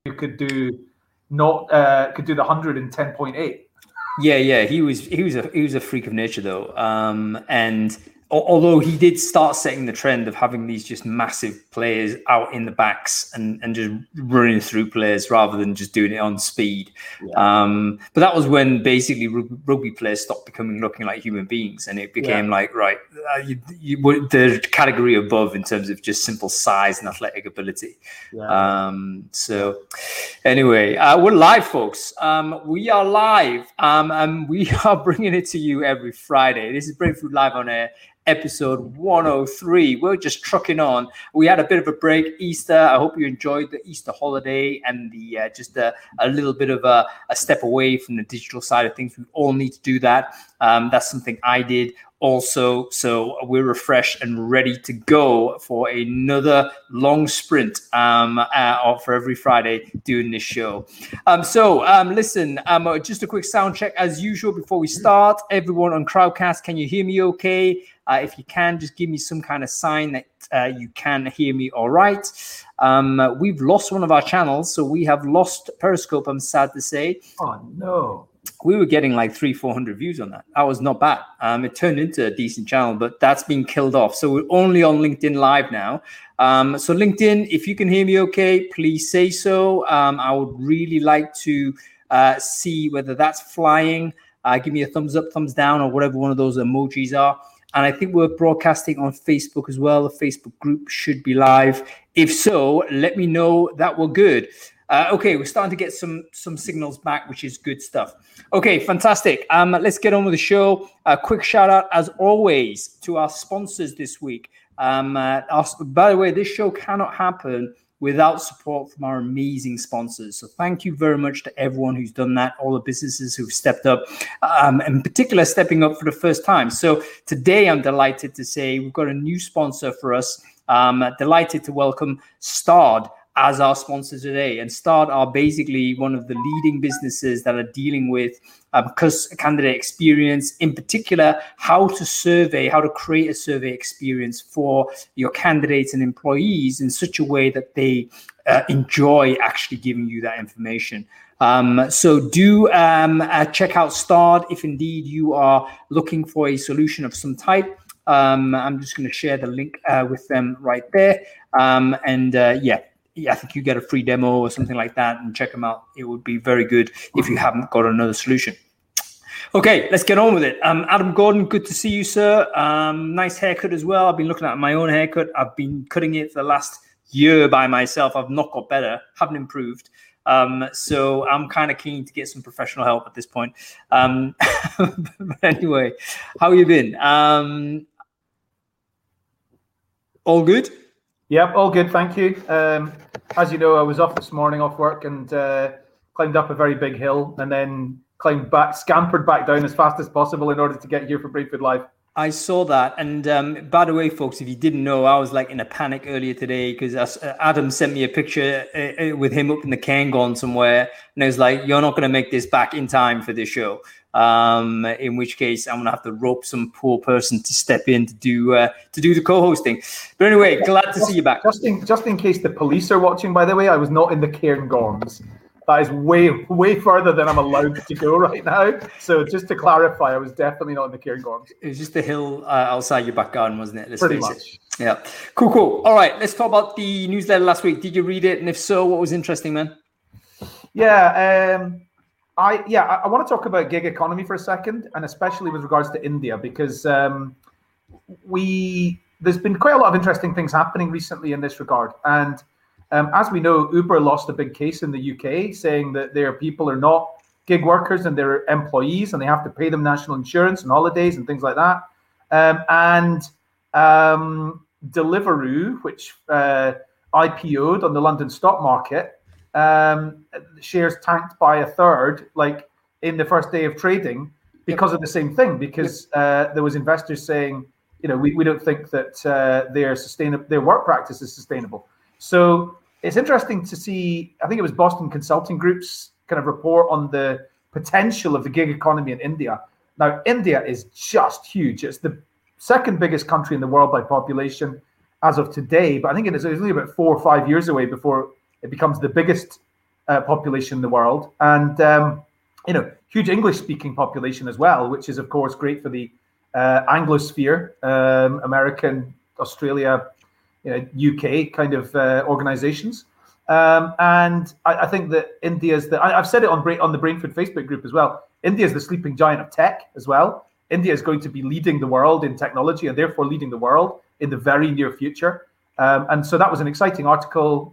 could do the 100 in 10.8. Yeah, he was a freak of nature though, and although he did start setting the trend of having these just massive players out in the backs and just running through players rather than just doing it on speed. Yeah. But that was when basically rugby players stopped looking like human beings, and it became like, right, the category above in terms of just simple size and athletic ability. Yeah. So anyway, we're live, folks. We are live, and we are bringing it to you every Friday. This is Brainfood Live on Air, episode 103. We're just trucking on. We had a bit of a break, Easter. I hope you enjoyed the Easter holiday and the just a little bit of a step away from the digital side of things. We all need to do that. That's something I did also. So we're refreshed and ready to go for another long sprint for every Friday doing this show. Listen, just a quick sound check as usual before we start. Everyone on Crowdcast, can you hear me okay? If you can, just give me some kind of sign that you can hear me all right. We've lost one of our channels, so we have lost Periscope, I'm sad to say. Oh, no. We were getting like 300-400 views on that. That was not bad. It turned into a decent channel, but that's been killed off. So we're only on LinkedIn Live now. So LinkedIn, if you can hear me okay, please say so. I would really like to see whether that's flying. Give me a thumbs up, thumbs down, or whatever one of those emojis are. And I think we're broadcasting on Facebook as well. The Facebook group should be live. If so, let me know that we're good. Okay, we're starting to get some signals back, which is good stuff. Okay, fantastic. Let's get on with the show. A quick shout out, as always, to our sponsors this week. By the way, this show cannot happen without support from our amazing sponsors. So thank you very much to everyone who's done that, all the businesses who've stepped up, in particular, stepping up for the first time. So today I'm delighted to say we've got a new sponsor for us. Delighted to welcome Stard as our sponsor today. And Stard are basically one of the leading businesses that are dealing with candidate experience, in particular, how to create a survey experience for your candidates and employees in such a way that they enjoy actually giving you that information. So do check out Stard if indeed you are looking for a solution of some type. I'm just going to share the link with them right there. I think you get a free demo or something like that, and check them out. It would be very good if you haven't got another solution. Okay, let's get on with it. Adam Gordon, good to see you, sir. Nice haircut as well. I've been looking at my own haircut. I've been cutting it for the last year by myself. I've not got better, haven't improved. So I'm kind of keen to get some professional help at this point. But anyway, how you been? All good? Yep, all good, thank you. As you know, I was off this morning, off work, and climbed up a very big hill, and then scampered back down as fast as possible in order to get here for Brainfood Live. I saw that, and by the way, folks, if you didn't know, I was like in a panic earlier today because Adam sent me a picture with him up in the Cairngorm somewhere, and I was like, "You're not going to make this back in time for this show." In which case, I'm gonna have to rope some poor person to step in to do the co-hosting. But anyway, glad to see you back. Just in case the police are watching, by the way, I was not in the Cairngorms. That is way further than I'm allowed to go right now. So just to clarify, I was definitely not in the Cairngorms. It was just the hill outside your back garden, wasn't it? Pretty much. Yeah. Cool. All right, let's talk about the newsletter last week. Did you read it? And if so, what was interesting, man? Yeah. I want to talk about gig economy for a second, and especially with regards to India, because there's been quite a lot of interesting things happening recently in this regard. And as we know, Uber lost a big case in the UK saying that their people are not gig workers and they're employees and they have to pay them national insurance and holidays and things like that. Deliveroo, which IPO'd on the London stock market, shares tanked by a third, like in the first day of trading, because of the same thing. Because there was investors saying, we don't think that their work practice is sustainable. So it's interesting to see. I think it was Boston Consulting Group's kind of report on the potential of the gig economy in India. Now, India is just huge. It's the second biggest country in the world by population as of today, but I think it's only about 4 or 5 years away before it becomes the biggest population in the world, and huge English-speaking population as well, which is of course great for the Anglosphere, American, Australia, UK kind of organizations. And I think that India's I've said it on the Brainfood Facebook group as well. India is the sleeping giant of tech as well. India is going to be leading the world in technology and therefore leading the world in the very near future. And so that was an exciting article.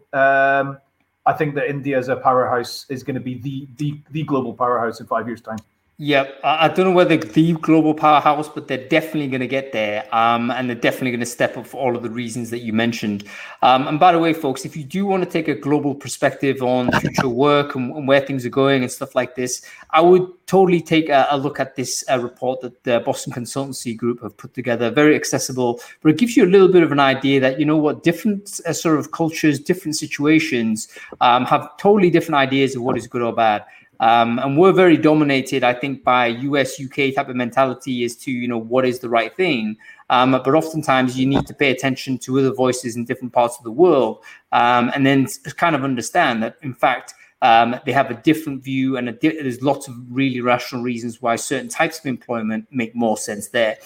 I think that India as a powerhouse is going to be the global powerhouse in 5 years' time. Yeah, I don't know whether the global powerhouse, but they're definitely going to get there. And they're definitely going to step up for all of the reasons that you mentioned. And by the way, folks, if you do want to take a global perspective on future work and where things are going and stuff like this, I would totally take a look at this report that the Boston Consultancy Group have put together. Very accessible, but it gives you a little bit of an idea that, different sort of cultures, different situations have totally different ideas of what is good or bad. And we're very dominated, I think, by US, UK type of mentality as to, what is the right thing. But oftentimes you need to pay attention to other voices in different parts of the world, and then kind of understand that, in fact, they have a different view, and there's lots of really rational reasons why certain types of employment make more sense there.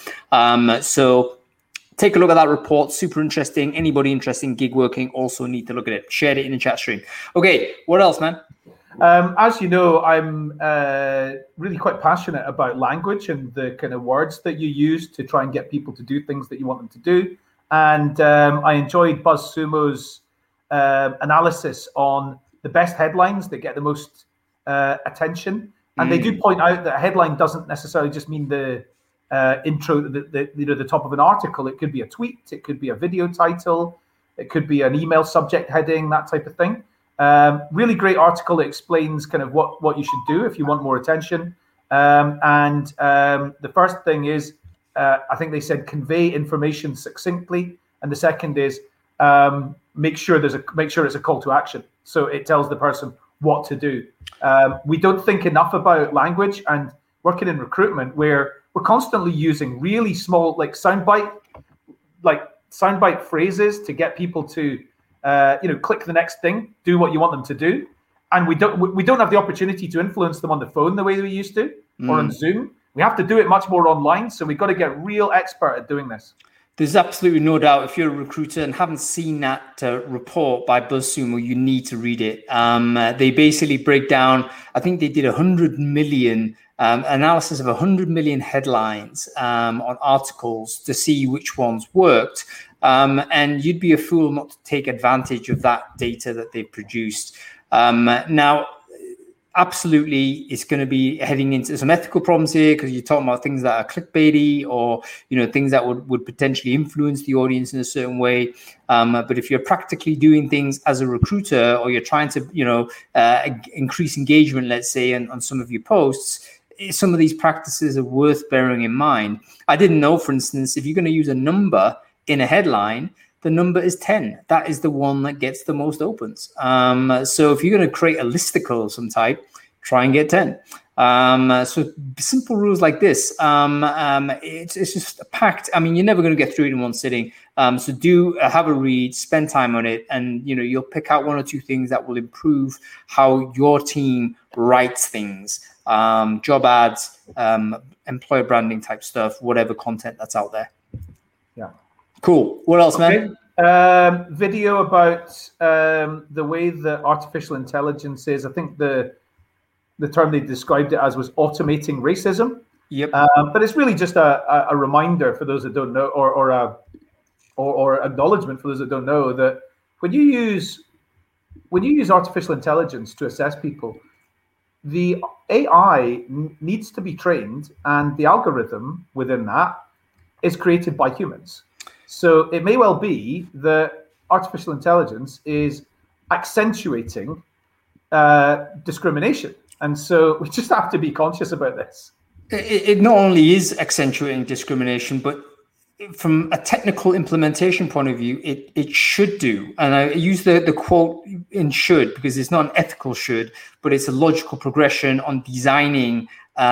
So take a look at that report. Super interesting. Anybody interested in gig working also need to look at it. Share it in the chat stream. Okay, what else, man? As you know, I'm really quite passionate about language and the kind of words that you use to try and get people to do things that you want them to do. And I enjoyed BuzzSumo's analysis on the best headlines that get the most attention. And they do point out that a headline doesn't necessarily just mean the intro, the top of an article. It could be a tweet, it could be a video title, it could be an email subject heading, that type of thing. Really great article that explains kind of what you should do if you want more attention. And the first thing is, I think they said convey information succinctly, and the second is make sure it's a call to action, so it tells the person what to do. We don't think enough about language, and working in recruitment, where we're constantly using really small, like soundbite phrases to get people to click the next thing, do what you want them to do, and we don't have the opportunity to influence them on the phone the way we used to, or on Zoom. We have to do it much more online, so we've got to get real expert at doing this. There's absolutely no doubt. If you're a recruiter and haven't seen that report by BuzzSumo, you need to read it. They basically break down, I think they did 100 million analysis of 100 million headlines on articles to see which ones worked. And you'd be a fool not to take advantage of that data that they've produced. Now, absolutely, it's going to be heading into some ethical problems here, because you're talking about things that are clickbaity, or things that would potentially influence the audience in a certain way. But if you're practically doing things as a recruiter, or you're trying to increase engagement, let's say, on some of your posts, some of these practices are worth bearing in mind. I didn't know, for instance, if you're going to use a number in a headline, the number is 10. That is the one that gets the most opens. So if you're going to create a listicle of some type, try and get 10. So simple rules like this. It's just packed. I mean, you're never going to get through it in one sitting. So do have a read, spend time on it, and you'll pick out one or two things that will improve how your team writes things. Job ads, employer branding type stuff, whatever content that's out there. Yeah. Cool. What else, man? Video about the way that artificial intelligence is. I think the term they described it as was automating racism. Yep. But it's really just a reminder for those that don't know, or acknowledgement for those that don't know, that when you use artificial intelligence to assess people, the AI needs to be trained, and the algorithm within that is created by humans. So it may well be that artificial intelligence is accentuating discrimination. And so we just have to be conscious about this. It not only is accentuating discrimination, but from a technical implementation point of view, it should do. And I use the quote in should, because it's not an ethical should, but it's a logical progression on designing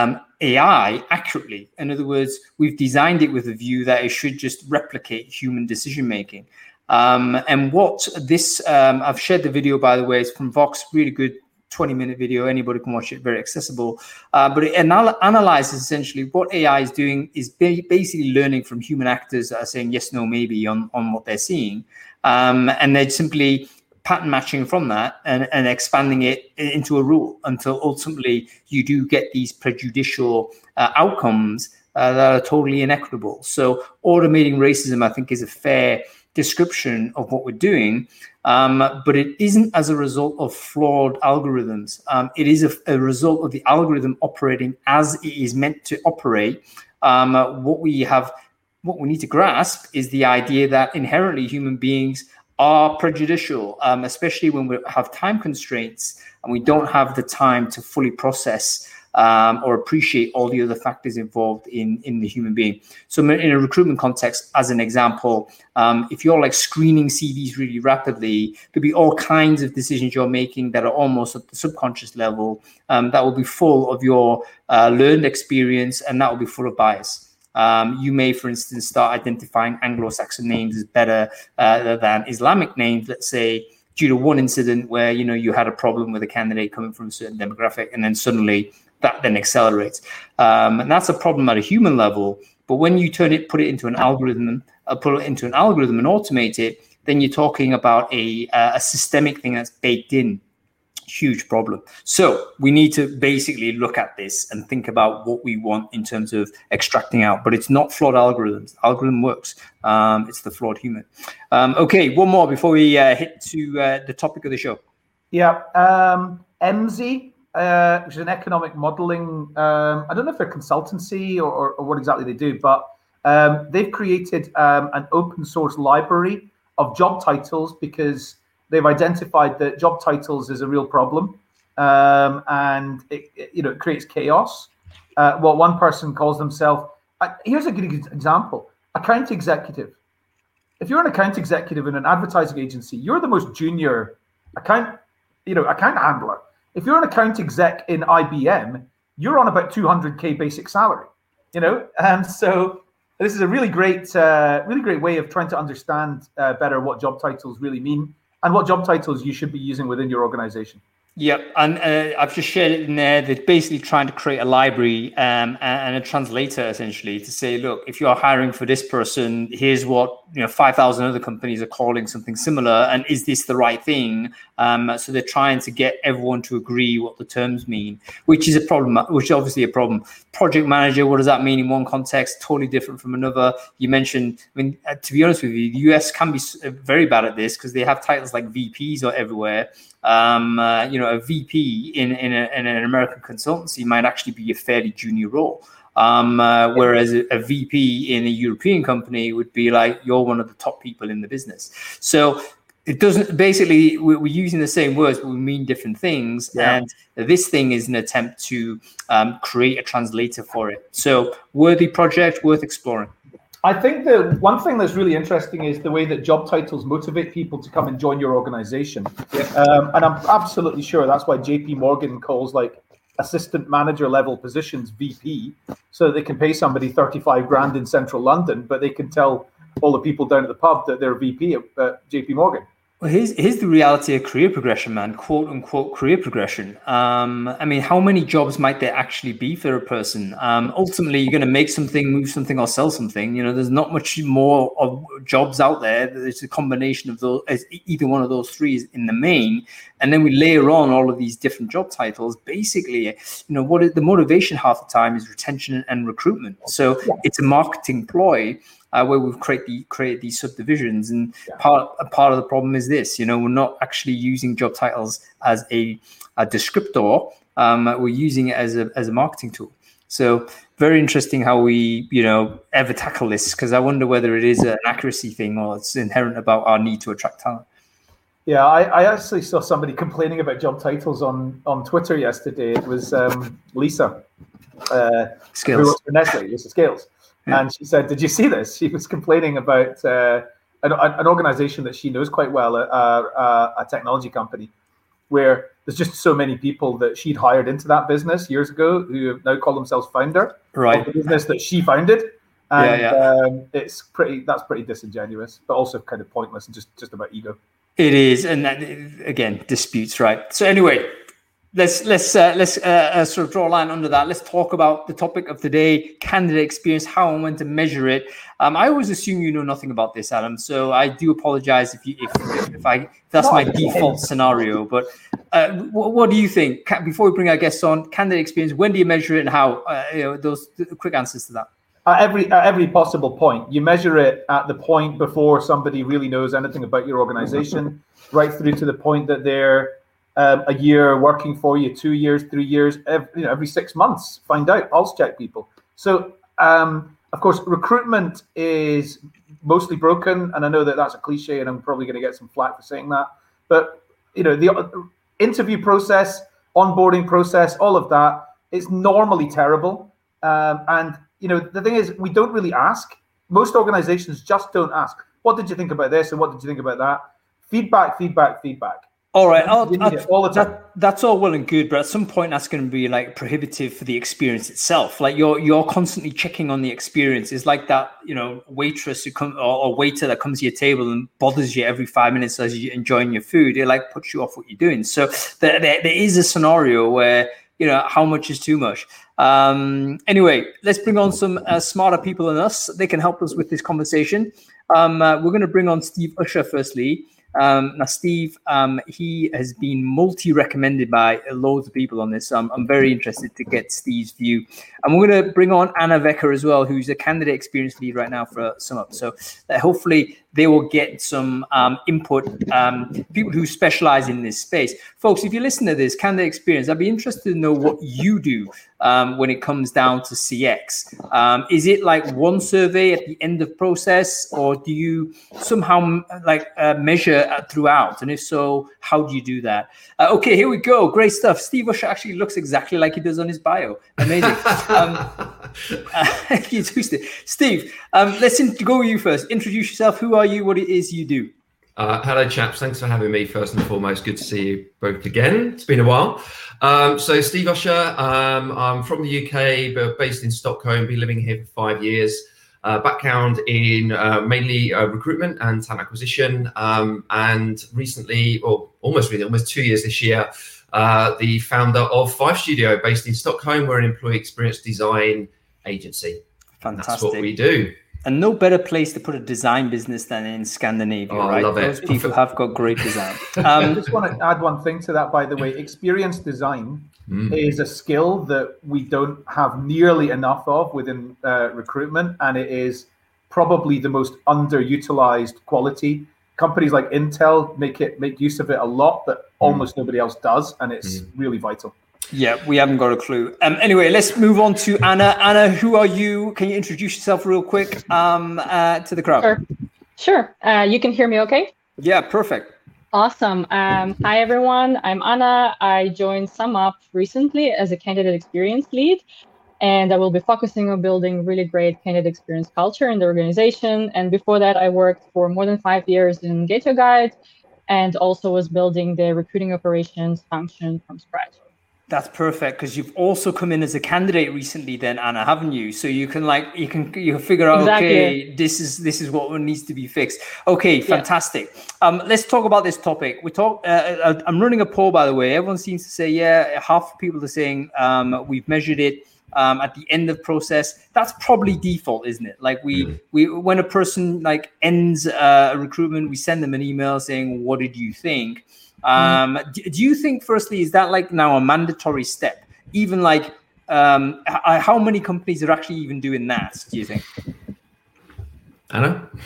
AI accurately. In other words, we've designed it with a view that it should just replicate human decision making. And what this, I've shared the video, by the way, it's from Vox, really good 20-minute video. Anybody can watch it, very accessible. But it analyzes essentially what AI is doing is basically learning from human actors that are saying yes, no, maybe on what they're seeing. And they're simply pattern matching from that and expanding it into a rule until ultimately you do get these prejudicial outcomes that are totally inequitable. So automating racism, I think, is a fair description of what we're doing, but it isn't as a result of flawed algorithms. It is a result of the algorithm operating as it is meant to operate. What we need to grasp is the idea that inherently human beings are prejudicial, especially when we have time constraints and we don't have the time to fully process or appreciate all the other factors involved in the human being. So in a recruitment context, as an example, if you're like screening CVs really rapidly, there'll be all kinds of decisions you're making that are almost at the subconscious level that will be full of your learned experience, and that will be full of bias. You may, for instance, start identifying Anglo-Saxon names as better than Islamic names, let's say, due to one incident where, you had a problem with a candidate coming from a certain demographic, and then suddenly that then accelerates. And that's a problem at a human level. But when you put it into an algorithm, and automate it, then you're talking about a systemic thing that's baked in. Huge problem. So we need to basically look at this and think about what we want in terms of extracting out. But it's not flawed algorithms. Algorithm works. It's the flawed human. Okay, one more before we hit to the topic of the show. Yeah, EMSI, which is an economic modeling. I don't know if they're consultancy or what exactly they do, but they've created an open source library of job titles because they've identified that job titles is a real problem, and it creates chaos. What one person calls themselves, here's a good example: account executive. If you're an account executive in an advertising agency, you're the most junior account handler. If you're an account exec in IBM, you're on about 200K basic salary. And so this is a really great way of trying to understand better what job titles really mean, and what job titles you should be using within your organization. Yep, and I've just shared it in there. They're basically trying to create a library and a translator, essentially, to say, look, if you're hiring for this person, here's what 5,000 other companies are calling something similar, and is this the right thing? So they're trying to get everyone to agree what the terms mean, which is a problem. Which is obviously a problem. Project manager, what does that mean in one context? Totally different from another. You mentioned, to be honest with you, the US can be very bad at this because they have titles like VPs or everywhere. A VP in an American consultancy might actually be a fairly junior role, whereas a VP in a European company would be like, you're one of the top people in the business. So it doesn't, basically we're using the same words, but we mean different things. Yeah. And this thing is an attempt to create a translator for it. So worthy project, worth exploring. I think the one thing that's really interesting is the way that job titles motivate people to come and join your organization. Yeah. And I'm absolutely sure that's why JP Morgan calls like assistant manager level positions VP, so that they can pay somebody 35 grand in central London, but they can tell all the people down at the pub that they're VP at JP Morgan. Well, here's the reality of career progression, man, quote unquote career progression. How many jobs might there actually be for a person? Ultimately, you're going to make something, move something, or sell something. There's not much more of jobs out there. There's a combination of those, either one of those three is in the main. And then we layer on all of these different job titles. Basically, what is the motivation half the time is retention and recruitment. So it's a marketing ploy. Where we've created these subdivisions, and part of the problem is this: we're not actually using job titles as a descriptor. We're using it as a marketing tool. So very interesting how we ever tackle this, because I wonder whether it is an accuracy thing or it's inherent about our need to attract talent. Yeah, I actually saw somebody complaining about job titles on Twitter yesterday. It was Lisa Scales. Who works for Nestle, Lisa Scales. Yeah. And she said, did you see this? She was complaining about an organization that she knows quite well, a technology company, where there's just so many people that she'd hired into that business years ago who now call themselves founder of the business that she founded. And that's pretty disingenuous, but also kind of pointless and just about ego. It is. And that, again, disputes, right? So anyway, let's sort of draw a line under that. Let's talk about the topic of today: candidate experience, how and when to measure it. I always assume you know nothing about this, Adam. So I do apologize if that's my default scenario. But what do you think? Before we bring our guests on, candidate experience, when do you measure it and how? Those quick answers to that. At every possible point. You measure it at the point before somebody really knows anything about your organization, right through to the point that they're a year working for you, 2 years, 3 years, every 6 months. Find out, pulse check people. So, of course, recruitment is mostly broken, and I know that that's a cliche, and I'm probably going to get some flack for saying that. But the interview process, onboarding process, all of that is normally terrible. And the thing is, we don't really ask. Most organizations just don't ask. What did you think about this, and what did you think about that? Feedback. All right, all the time. That's all well and good, but at some point that's going to be like prohibitive for the experience itself. Like you're constantly checking on the experience. It's like that, waitress who comes or waiter that comes to your table and bothers you every 5 minutes as you're enjoying your food. It like puts you off what you're doing. So there is a scenario where how much is too much. Anyway, let's bring on some smarter people than us. They can help us with this conversation. We're going to bring on Steve Usher firstly. Now, Steve, he has been multi-recommended by loads of people on this. So I'm very interested to get Steve's view. And we're going to bring on Anna Vecker as well, who's a candidate experience lead right now for SumUp. So hopefully they will get some input, people who specialize in this space. Folks, if you listen to this candidate experience, I'd be interested to know what you do when it comes down to CX. Is it like one survey at the end of process, or do you somehow measure throughout? And if so, how do you do that? Okay, here we go. Great stuff. Steve Usher actually looks exactly like he does on his bio. Amazing. You too, Steve. Let's go with you first. Introduce yourself. Who are you? What it is you do? Hello, chaps. Thanks for having me. First and foremost, good to see you both again. It's been a while. So Steve Usher, I'm from the UK, but based in Stockholm. Been living here for 5 years. Background in mainly recruitment and talent acquisition, and recently, or almost 2 years this year, the founder of Five Studio, based in Stockholm. We're an employee experience design agency. Fantastic. That's what we do. And no better place to put a design business than in Scandinavia, right? I love it. Those people have got great design. I just want to add one thing to that, by the way. Experience design is a skill that we don't have nearly enough of within recruitment, and it is probably the most underutilized quality. Companies like Intel make use of it a lot, but almost nobody else does, and it's really vital. Yeah, we haven't got a clue. Anyway, let's move on to Anna. Anna, who are you? Can you introduce yourself real quick to the crowd? Sure. You can hear me okay? Yeah, perfect. Awesome. Hi, everyone. I'm Anna. I joined SumUp recently as a candidate experience lead, and I will be focusing on building really great candidate experience culture in the organization. And before that, I worked for more than 5 years in Get Your Guide, and also was building the recruiting operations function from scratch. That's perfect, because you've also come in as a candidate recently, then, Anna, haven't you? So you can figure out, exactly. Okay, this is what needs to be fixed. Okay, fantastic. Yeah. Let's talk about this topic. I'm running a poll, by the way. Everyone seems to say, yeah. Half the people are saying we've measured it at the end of process. That's probably default, isn't it? Like we when a person ends a recruitment, we send them an email saying, "What did you think?" Do you think, firstly, is that now a mandatory step? Even how many companies are actually even doing that, do you think? Anna?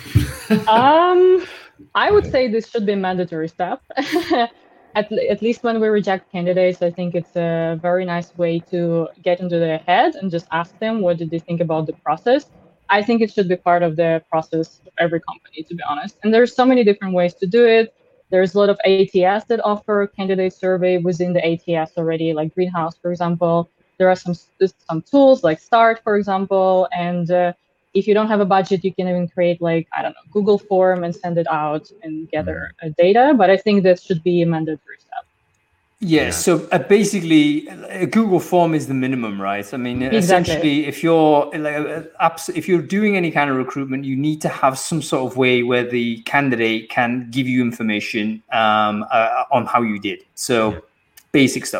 I would say this should be a mandatory step. At least when we reject candidates, I think it's a very nice way to get into their head and just ask them, what did they think about the process? I think it should be part of the process of every company, to be honest. And there's so many different ways to do it. There's a lot of ATS that offer candidate survey within the ATS already, like Greenhouse, for example. There are some tools like Start, for example. And if you don't have a budget, you can even create Google form and send it out and gather data. But I think that should be a mandatory step. Yeah, so basically, a Google form is the minimum, right? I mean, essentially, if you're doing any kind of recruitment, you need to have some sort of way where the candidate can give you information on how you did. So, basic stuff.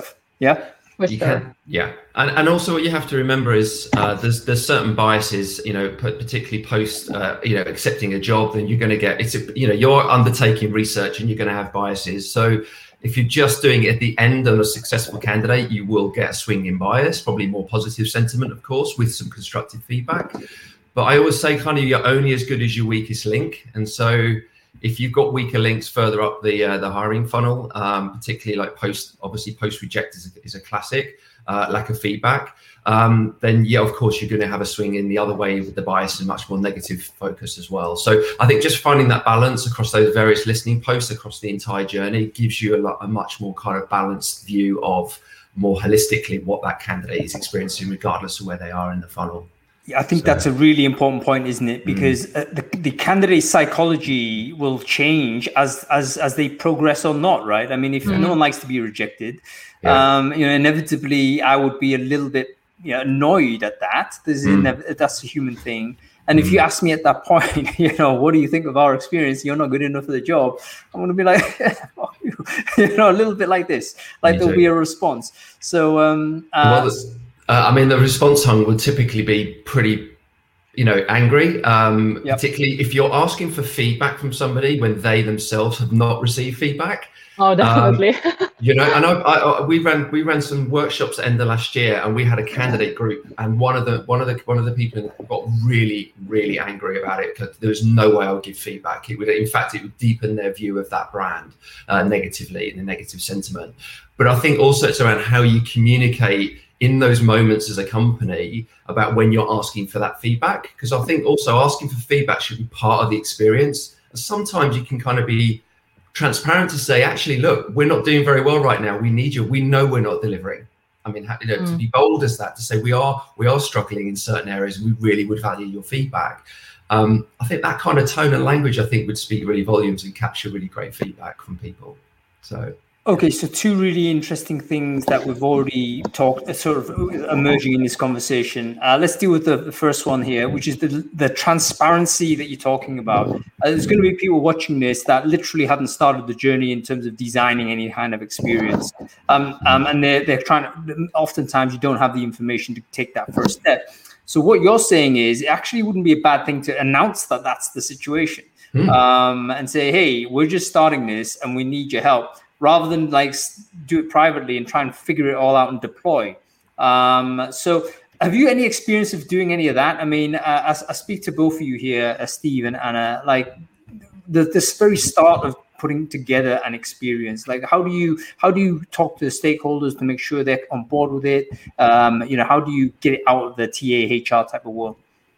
Yeah. You can, and also what you have to remember is there's certain biases, particularly post accepting a job. Then you're going to get you're undertaking research and you're going to have biases. So if you're just doing it at the end on a successful candidate, you will get a swing in bias, probably more positive sentiment, of course, with some constructive feedback. But I always say kind of you're only as good as your weakest link, and so if you've got weaker links further up the hiring funnel, particularly like post reject is a classic, lack of feedback, then of course you're going to have a swing in the other way with the bias and much more negative focus as well. So I think just finding that balance across those various listening posts across the entire journey gives you a much more kind of balanced view of more holistically what that candidate is experiencing, regardless of where they are in the funnel. Yeah, I think that's a really important point, isn't it? Because the candidate psychology will change as they progress or not, right? I mean, if no one likes to be rejected, inevitably I would be a little bit annoyed at that. That's a human thing. And if you ask me at that point, what do you think of our experience? You're not good enough for the job. I'm going to be like, fuck you, a little bit like this. Like there'll be a response. So, the response tongue would typically be pretty, angry, particularly if you're asking for feedback from somebody when they themselves have not received feedback. Oh, definitely. And we ran some workshops at the end of last year, and we had a candidate group, and one of the people got really, really angry about it because there was no way I would give feedback. It would deepen their view of that brand negatively, in a negative sentiment. But I think also it's around how you communicate in those moments as a company about when you're asking for that feedback, because I think also asking for feedback should be part of the experience. And sometimes you can kind of be transparent to say, actually, look, we're not doing very well right now. We need you. We know we're not delivering. I mean, to be bold as that, to say we are struggling in certain areas. We really would value your feedback. I think that kind of tone and language, I think, would speak really volumes and capture really great feedback from people. So. Okay, so two really interesting things that we've already talked, sort of emerging in this conversation. Let's deal with the first one here, which is the transparency that you're talking about. There's going to be people watching this that literally haven't started the journey in terms of designing any kind of experience. And they're trying to, oftentimes you don't have the information to take that first step. So what you're saying is it actually wouldn't be a bad thing to announce that that's the situation and say, hey, we're just starting this and we need your help, rather than like do it privately and try and figure it all out and deploy. So have you any experience of doing any of that? I mean, I speak to both of you here, Steve and Anna, like this very start of putting together an experience. Like how do you talk to the stakeholders to make sure they're on board with it? How do you get it out of the TA HR type of world?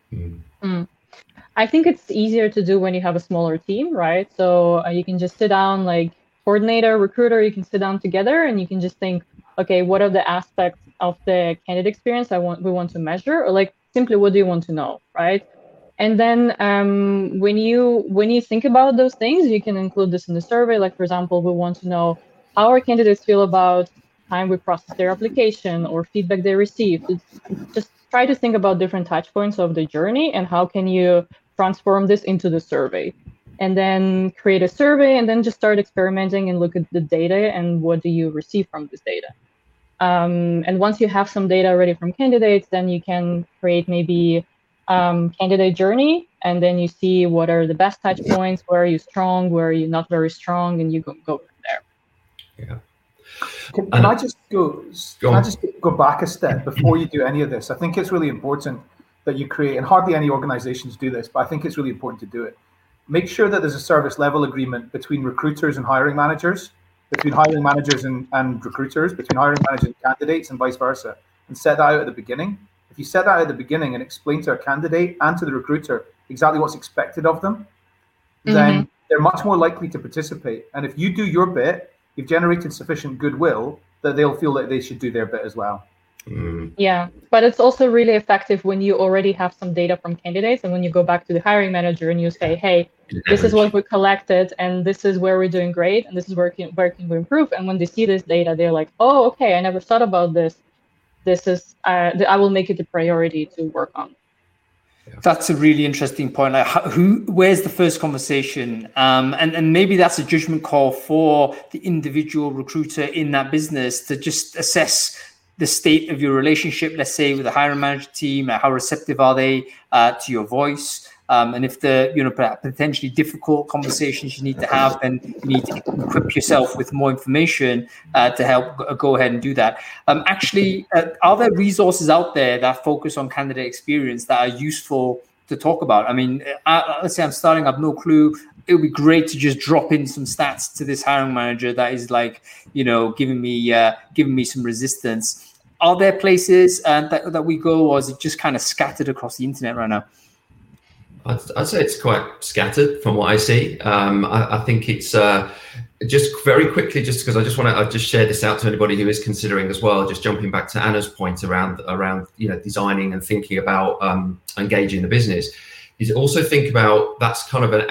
I think it's easier to do when you have a smaller team, right? So you can just sit down, like coordinator, recruiter, you can sit down together and you can just think, okay, what are the aspects of the candidate experience we want to measure, or like simply what do you want to know, right? And then when you think about those things, you can include this in the survey. Like, for example, we want to know how our candidates feel about time we process their application or feedback they received. Just try to think about different touch points of the journey and how can you transform this into the survey. And then create a survey and then just start experimenting and look at the data and what do you receive from this data. And once you have some data already from candidates, then you can create maybe candidate journey, and then you see what are the best touch points, where are you strong, where are you not very strong, and you go from there. Yeah. Can I just go back a step before you do any of this? I think it's really important that you create, and hardly any organizations do this, but I think it's really important to do it. Make sure that there's a service level agreement between recruiters and hiring managers, between hiring managers and recruiters, between hiring managers and candidates, and vice versa, and set that out at the beginning. If you set that out at the beginning and explain to a candidate and to the recruiter exactly what's expected of them, then they're much more likely to participate. And if you do your bit, you've generated sufficient goodwill that they'll feel that they should do their bit as well. Yeah, but it's also really effective when you already have some data from candidates, and when you go back to the hiring manager and you say, hey, this is what we collected and this is where we're doing great and this is where can we improve. And when they see this data, they're like, oh, okay, I never thought about this. This is I will make it a priority to work on. That's a really interesting point. Like, where's the first conversation? And maybe that's a judgment call for the individual recruiter in that business to just assess the state of your relationship, let's say with the hiring manager team. How receptive are they to your voice? And if the potentially difficult conversations you need to have, then you need to equip yourself with more information to help go ahead and do that. Are there resources out there that focus on candidate experience that are useful to talk about? I mean, let's say I'm starting, I have no clue. It would be great to just drop in some stats to this hiring manager that is like, giving me some resistance. Are there places that we go, or is it just kind of scattered across the internet right now? I'd say it's quite scattered from what I see. I think it's just very quickly, just because I just share this out to anybody who is considering as well. Just jumping back to Anna's point around designing and thinking about engaging the business. Is also think about that's kind of an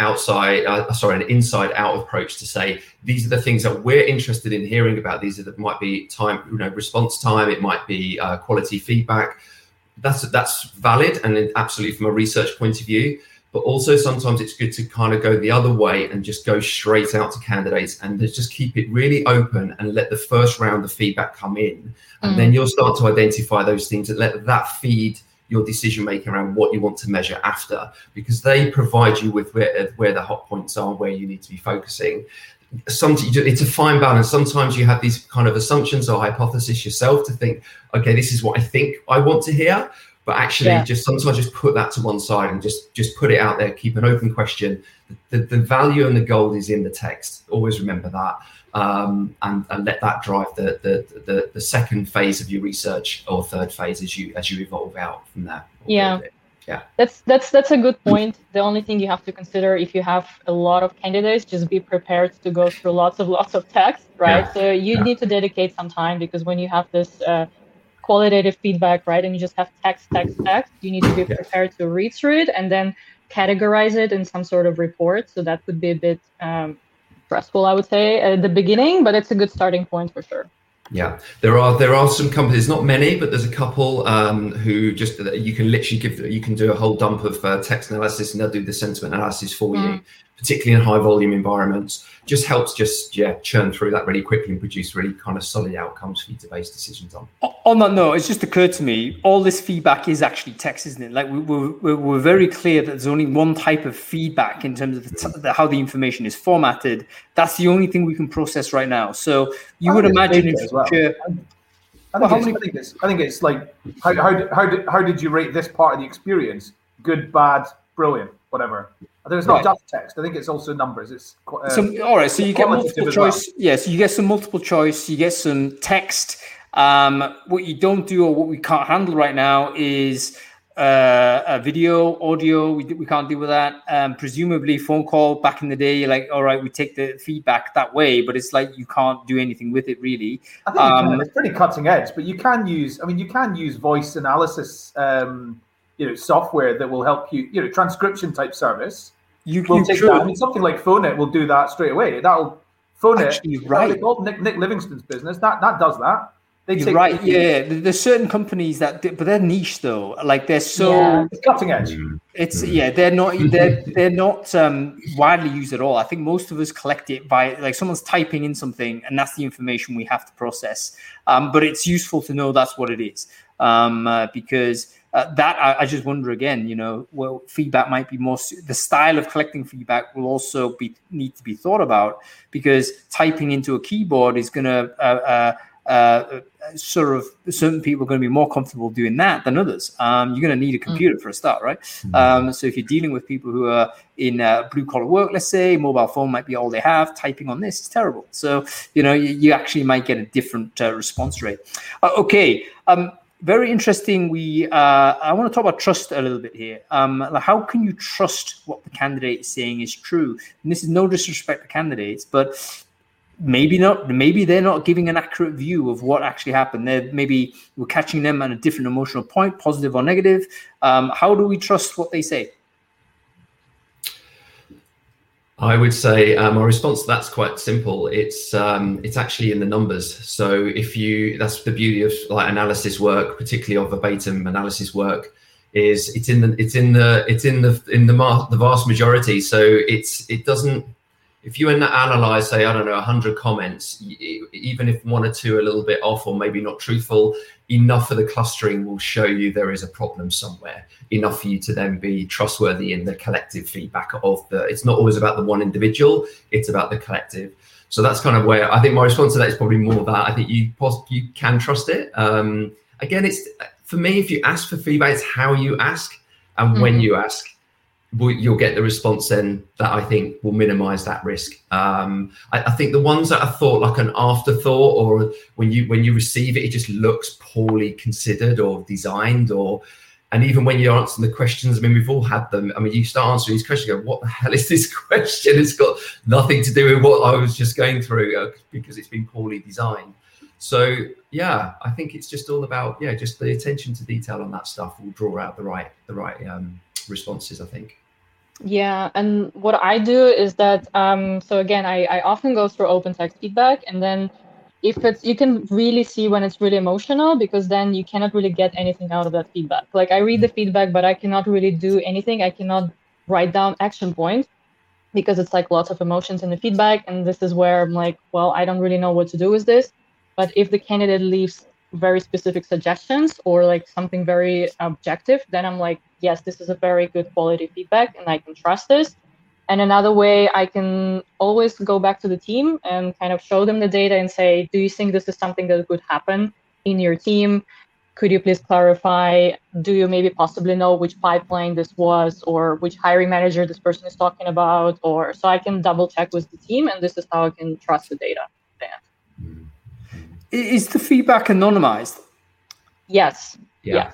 inside out approach to say these are the things that we're interested in hearing about. These are that might be time, response time. It might be quality feedback. That's valid and absolutely from a research point of view, but also sometimes it's good to kind of go the other way and just go straight out to candidates and just keep it really open and let the first round of feedback come in. And then you'll start to identify those things and let that feed your decision making around what you want to measure after, because they provide you with where the hot points are, where you need to be focusing. Sometimes it's a fine balance. Sometimes you have these kind of assumptions or hypothesis yourself to think, okay, this is what I think I want to hear, but actually just sometimes just put that to one side and just put it out there. Keep an open question. The value and the gold is in the text. Always remember that, and let that drive the second phase of your research or third phase as you evolve out from that. Yeah. That's a good point. The only thing you have to consider, if you have a lot of candidates, just be prepared to go through lots of text, right? So you need to dedicate some time, because when you have this qualitative feedback, right, and you just have text, you need to be prepared to read through it and then categorize it in some sort of report. So that would be a bit stressful, I would say, at the beginning, but it's a good starting point for sure. Yeah, there are some companies, not many, but there's a couple who just you can literally you can do a whole dump of text analysis and they'll do the sentiment analysis for you, particularly in high volume environments. Just helps churn through that really quickly and produce really kind of solid outcomes for you to base decisions on. On that note, it's just occurred to me, all this feedback is actually text, isn't it? Like we're very clear that there's only one type of feedback in terms of how the information is formatted. That's the only thing we can process right now. So you would imagine in future. I think it's like how did you rate this part of the experience? Good, bad, brilliant, whatever. I think it's not just text. I think it's also numbers. It's all right. So you get multiple choice. Yeah. So you get some multiple choice. You get some text. What you don't do, or what we can't handle right now, is a video, audio. We can't deal with that. Presumably, phone call. Back in the day, you're like, all right, we take the feedback that way, but it's like you can't do anything with it really. I think it's pretty cutting edge, but you can use. I mean, you can use voice analysis. Software that will help you. Transcription type service. You take that. I mean, something like PhoneIt will do that straight away. That'll PhoneIt. Right. Nick Livingston's business that does that. You're right. Yeah, there's certain companies that, but they're niche though. Like they're so it's cutting edge. It's they're not widely used at all. I think most of us collect it by like someone's typing in something, and that's the information we have to process. But it's useful to know that's what it is, because. I just wonder again, feedback might be more. The style of collecting feedback will also need to be thought about, because typing into a keyboard is going to sort of certain people are going to be more comfortable doing that than others. You're going to need a computer for a start, right? So if you're dealing with people who are in blue collar work, let's say, mobile phone might be all they have. Typing on this is terrible. So you actually might get a different response rate. Okay. Very interesting. I want to talk about trust a little bit here. How can you trust what the candidate is saying is true? And this is no disrespect to candidates, but maybe not. Maybe they're not giving an accurate view of what actually happened. Maybe we're catching them at a different emotional point, positive or negative. How do we trust what they say? I would say my response to that's quite simple. It's actually in the numbers. So that's the beauty of like analysis work, particularly of verbatim analysis work, is it's in the vast majority. So it doesn't. If you analyze, say, I don't know, 100 comments, even if one or two are a little bit off or maybe not truthful, enough of the clustering will show you there is a problem somewhere, enough for you to then be trustworthy in the collective feedback of it's not always about the one individual, it's about the collective. So that's kind of where I think my response to that is probably more that I think you can trust it. Again, it's for me, if you ask for feedback, it's how you ask and when you ask. You'll get the response then that I think will minimize that risk. I think the ones that are thought like an afterthought, or when you receive it, it just looks poorly considered or designed, and even when you're answering the questions, I mean, we've all had them. I mean, you start answering these questions, you go, what the hell is this question? It's got nothing to do with what I was just going through because it's been poorly designed. So yeah, I think it's just all about, just the attention to detail on that stuff will draw out the right responses, I think. Yeah, and what I do is that, so again, I often go through open text feedback, and then you can really see when it's really emotional, because then you cannot really get anything out of that feedback. Like, I read the feedback, but I cannot really do anything. I cannot write down action points because it's like lots of emotions in the feedback, and this is where I'm like, well, I don't really know what to do with this. But if the candidate leaves very specific suggestions or like something very objective, then I'm like, yes, this is a very good quality feedback and I can trust this. And another way, I can always go back to the team and kind of show them the data and say, do you think this is something that could happen in your team? Could you please clarify? Do you maybe possibly know which pipeline this was, or which hiring manager this person is talking about? Or so I can double check with the team, and this is how I can trust the data. Is the feedback anonymized? Yes. Yeah.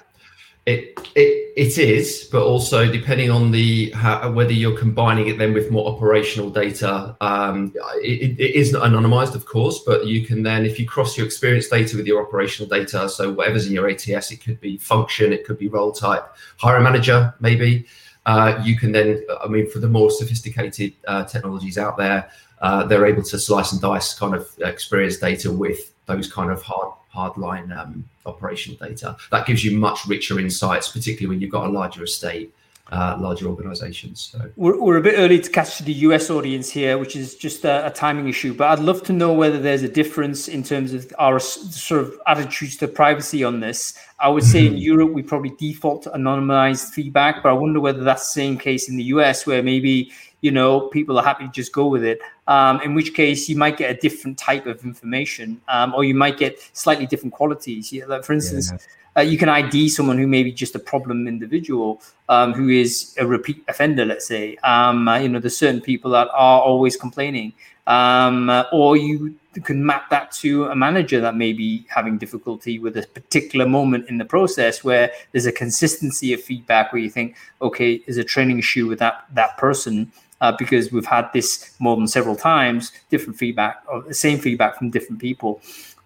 It is, but also depending on whether you're combining it then with more operational data, it is not anonymized, of course, but you can then, if you cross your experience data with your operational data, so whatever's in your ATS, it could be function, it could be role type, hiring manager, maybe, you can then, I mean, for the more sophisticated technologies out there, they're able to slice and dice kind of experience data with those kind of hardline operational data. That gives you much richer insights, particularly when you've got a larger estate, larger organizations. So we're a bit early to catch the US audience here, which is just a timing issue, but I'd love to know whether there's a difference in terms of our sort of attitudes to privacy on this. I would say in Europe, we probably default to anonymized feedback, but I wonder whether that's the same case in the US, where maybe, people are happy to just go with it, in which case you might get a different type of information, or you might get slightly different qualities. Like for instance, you can ID someone who may be just a problem individual, who is a repeat offender, let's say. There's certain people that are always complaining, or you can map that to a manager that may be having difficulty with a particular moment in the process where there's a consistency of feedback where you think, okay, there's a training issue with that person. Because we've had this more than several times, different feedback or the same feedback from different people.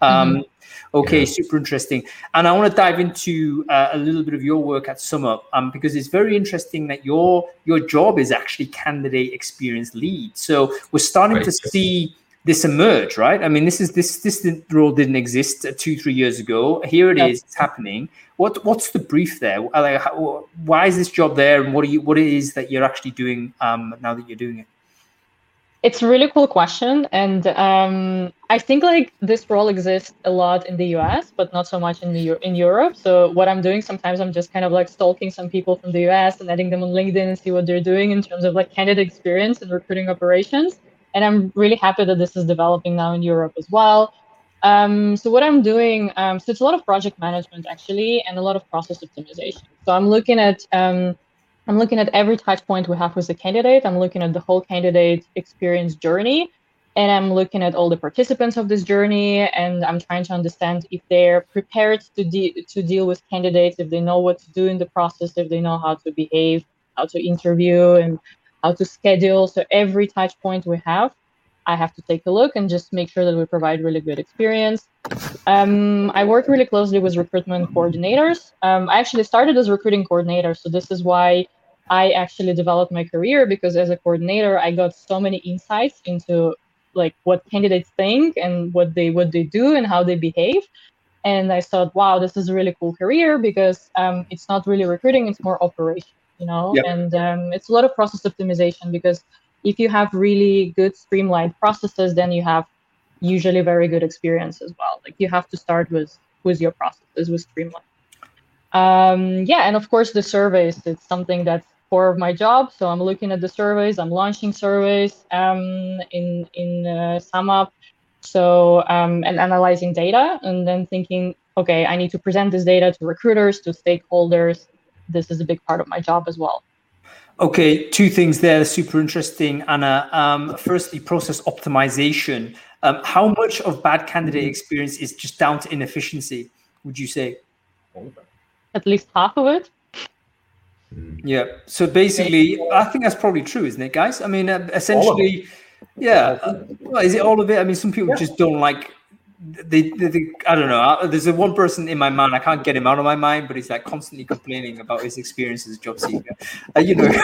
Super interesting. And I want to dive into a little bit of your work at SumUp, because it's very interesting that your job is actually candidate experience lead. So we're starting to see this emerge, right? I mean, this role didn't exist 2-3 years ago. Here it is, it's happening. What's the brief there? Why is this job there, and what it is that you're actually doing now that you're doing it? It's a really cool question, and I think like this role exists a lot in the US, but not so much in Europe. So what I'm doing sometimes, I'm just kind of like stalking some people from the US and adding them on LinkedIn and see what they're doing in terms of like candidate experience and recruiting operations. And I'm really happy that this is developing now in Europe as well. So what I'm doing, so it's a lot of project management actually, and a lot of process optimization. So I'm looking at every touch point we have with the candidate. I'm looking at the whole candidate experience journey, and I'm looking at all the participants of this journey, and I'm trying to understand if they're prepared to deal with candidates, if they know what to do in the process, if they know how to behave, how to interview, and how to schedule. So every touch point we have, I have to take a look and just make sure that we provide really good experience. I work really closely with recruitment coordinators. I actually started as a recruiting coordinator, so this is why I actually developed my career, because as a coordinator, I got so many insights into like what candidates think and what they do and how they behave. And I thought, wow, this is a really cool career because it's not really recruiting, it's more operation, Yep. And it's a lot of process optimization, because if you have really good streamlined processes, then you have usually very good experience as well. Like you have to start with your processes, with streamline. And of course the surveys, it's something that's core of my job. So I'm looking at the surveys, I'm launching surveys in SumUp. So and analyzing data, and then thinking, okay, I need to present this data to recruiters, to stakeholders. This is a big part of my job as well. Okay, two things there, super interesting, Anna. Firstly, process optimization. How much of bad candidate experience is just down to inefficiency, would you say? At least half of it. Yeah. So basically, I think that's probably true, isn't it, guys? I mean, essentially, well, is it all of it? I mean, some people just don't like. They I don't know. There's one person in my mind. I can't get him out of my mind, but he's like constantly complaining about his experience as a job seeker. I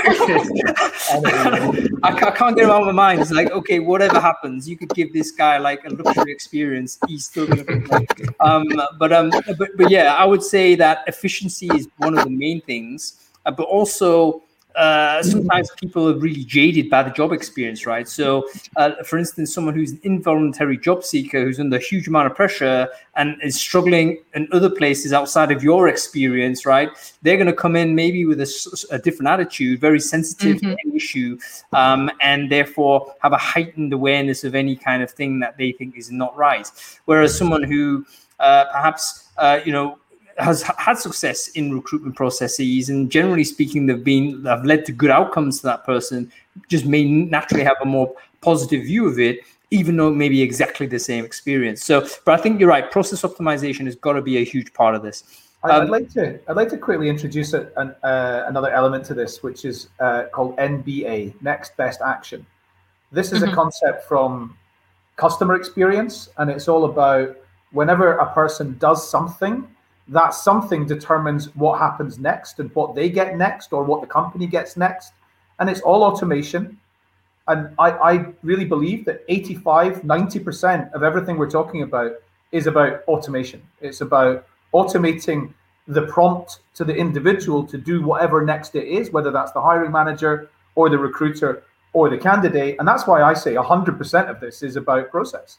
can't get him out of my mind. It's like, okay, whatever happens, you could give this guy like a luxury experience. He's still gonna complain. But yeah, I would say that efficiency is one of the main things, but also. Sometimes people are really jaded by the job experience, right? So, for instance, someone who's an involuntary job seeker who's under a huge amount of pressure and is struggling in other places outside of your experience, right? They're going to come in maybe with a different attitude, very sensitive to any issue, and therefore have a heightened awareness of any kind of thing that they think is not right. Whereas someone who perhaps, has had success in recruitment processes, and generally speaking, they've led to good outcomes to that person, just may naturally have a more positive view of it, even though it may be exactly the same experience. So, but I think you're right. Process optimization has got to be a huge part of this. I'd like to quickly introduce another element to this, which is called NBA, Next Best Action. This is a concept from customer experience, and it's all about whenever a person does something, that something determines what happens next and what they get next or what the company gets next. And it's all automation. And I really believe that 85-90% of everything we're talking about is about automation. It's about automating the prompt to the individual to do whatever next it is, whether that's the hiring manager or the recruiter or the candidate. And that's why I say 100% of this is about process.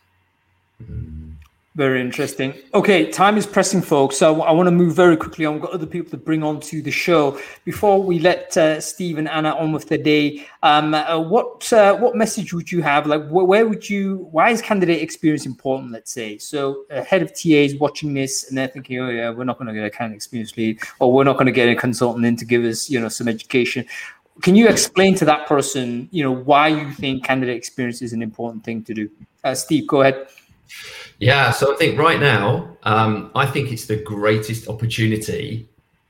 Very interesting. Okay, time is pressing, folks. So I want to move very quickly on. We've got other people to bring on to the show. Before we let Steve and Anna on with the day, what message would you have? Like, why is candidate experience important, let's say? So a head of TAs watching this and they're thinking, oh yeah, we're not going to get a candidate experience lead, or we're not going to get a consultant in to give us, some education. Can you explain to that person, why you think candidate experience is an important thing to do? Steve, go ahead. Yeah, so I think right now, I think it's the greatest opportunity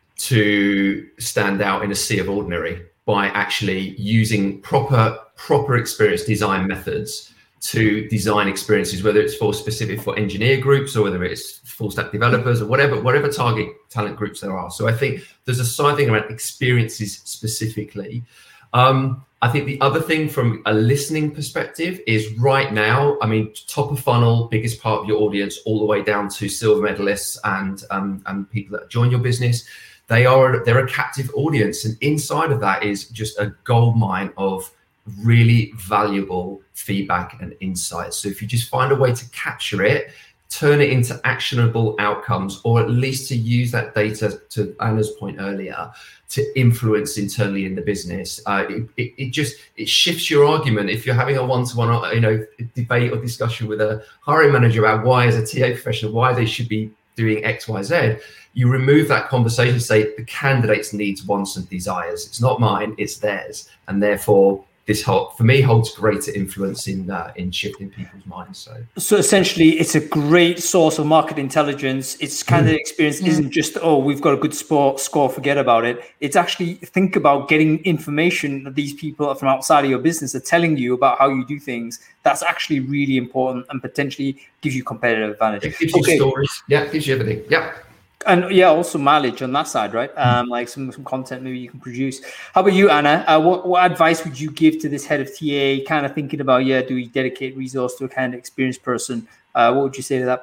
to stand out in a sea of ordinary by actually using proper experience design methods to design experiences, whether it's for engineer groups or whether it's full stack developers or whatever target talent groups there are. So I think there's a side thing around experiences specifically. I think the other thing from a listening perspective is right now, I mean, top of funnel, biggest part of your audience, all the way down to silver medalists and people that join your business. They're a captive audience. And inside of that is just a goldmine of really valuable feedback and insights. So if you just find a way to capture it, turn it into actionable outcomes, or at least to use that data, to Anna's point earlier, to influence internally in the business. It shifts your argument. If you're having a one-to-one, debate or discussion with a hiring manager about why, as a TA professional, why they should be doing X, Y, Z, you remove that conversation, say the candidate's needs, wants, and desires. It's not mine, it's theirs, and therefore this for me holds greater influence in shifting people's minds. So essentially, it's a great source of market intelligence. It's candidate experience isn't just, we've got a good score, forget about it. It's actually think about getting information that these people from outside of your business are telling you about how you do things. That's actually really important and potentially gives you competitive advantage. It gives you stories. Yeah, it gives you everything. Yeah. And yeah, also mileage on that side, right? Like some content maybe you can produce. How about you, Anna? What advice would you give to this head of TA, kind of thinking about, do we dedicate resource to a kind of experienced person? What would you say to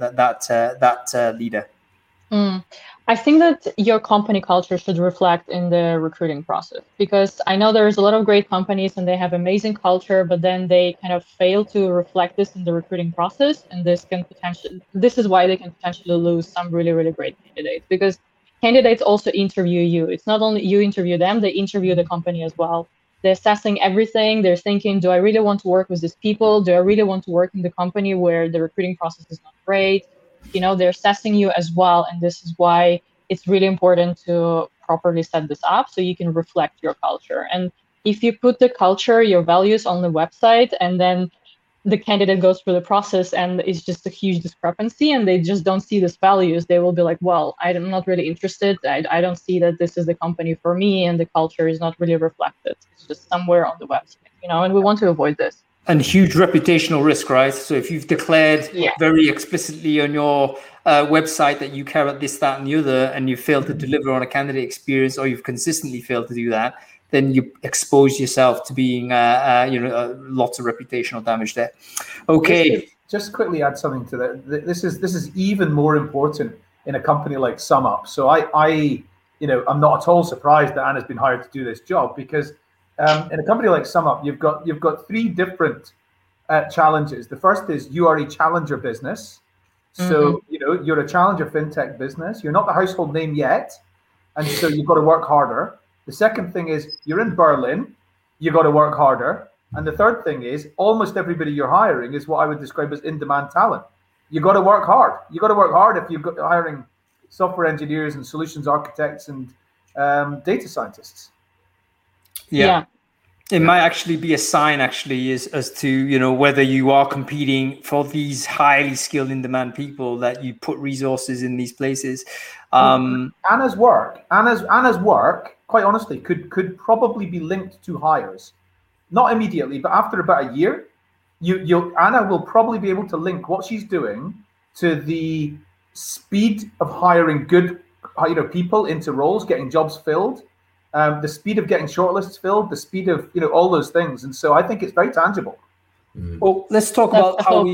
that leader? I think that your company culture should reflect in the recruiting process, because I know there's a lot of great companies and they have amazing culture, but then they kind of fail to reflect this in the recruiting process. And this is why they can potentially lose some really, really great candidates, because candidates also interview you. It's not only you interview them, they interview the company as well. They're assessing everything. They're thinking, do I really want to work with these people? Do I really want to work in the company where the recruiting process is not great? They're assessing you as well. And this is why it's really important to properly set this up so you can reflect your culture. And if you put the culture, your values on the website, and then the candidate goes through the process and it's just a huge discrepancy and they just don't see these values, they will be like, well, I'm not really interested. I don't see that this is the company for me, and the culture is not really reflected. It's just somewhere on the website, and we want to avoid this. And huge reputational risk, right? So if you've declared very explicitly on your website that you care about this, that, and the other, and you fail to deliver on a candidate experience, or you've consistently failed to do that, then you expose yourself to being, lots of reputational damage there. Okay. Just quickly add something to that. This is even more important in a company like SumUp. So I'm not at all surprised that Anna's been hired to do this job, because in a company like SumUp, you've got three different challenges. The first is you are a challenger business. So, you're a challenger fintech business. You're not the household name yet. And so you've got to work harder. The second thing is you're in Berlin. You've got to work harder. And the third thing is almost everybody you're hiring is what I would describe as in-demand talent. You've got to work hard. You've got to work hard if you've got hiring software engineers and solutions architects and data scientists. Yeah. It might actually be a sign as to, whether you are competing for these highly skilled in-demand people, that you put resources in these places. Anna's work, quite honestly, could probably be linked to hires. Not immediately, but after about a year, Anna will probably be able to link what she's doing to the speed of hiring good, people into roles, getting jobs filled. The speed of getting shortlists filled, the speed of all those things, and so I think it's very tangible. Well, let's talk about how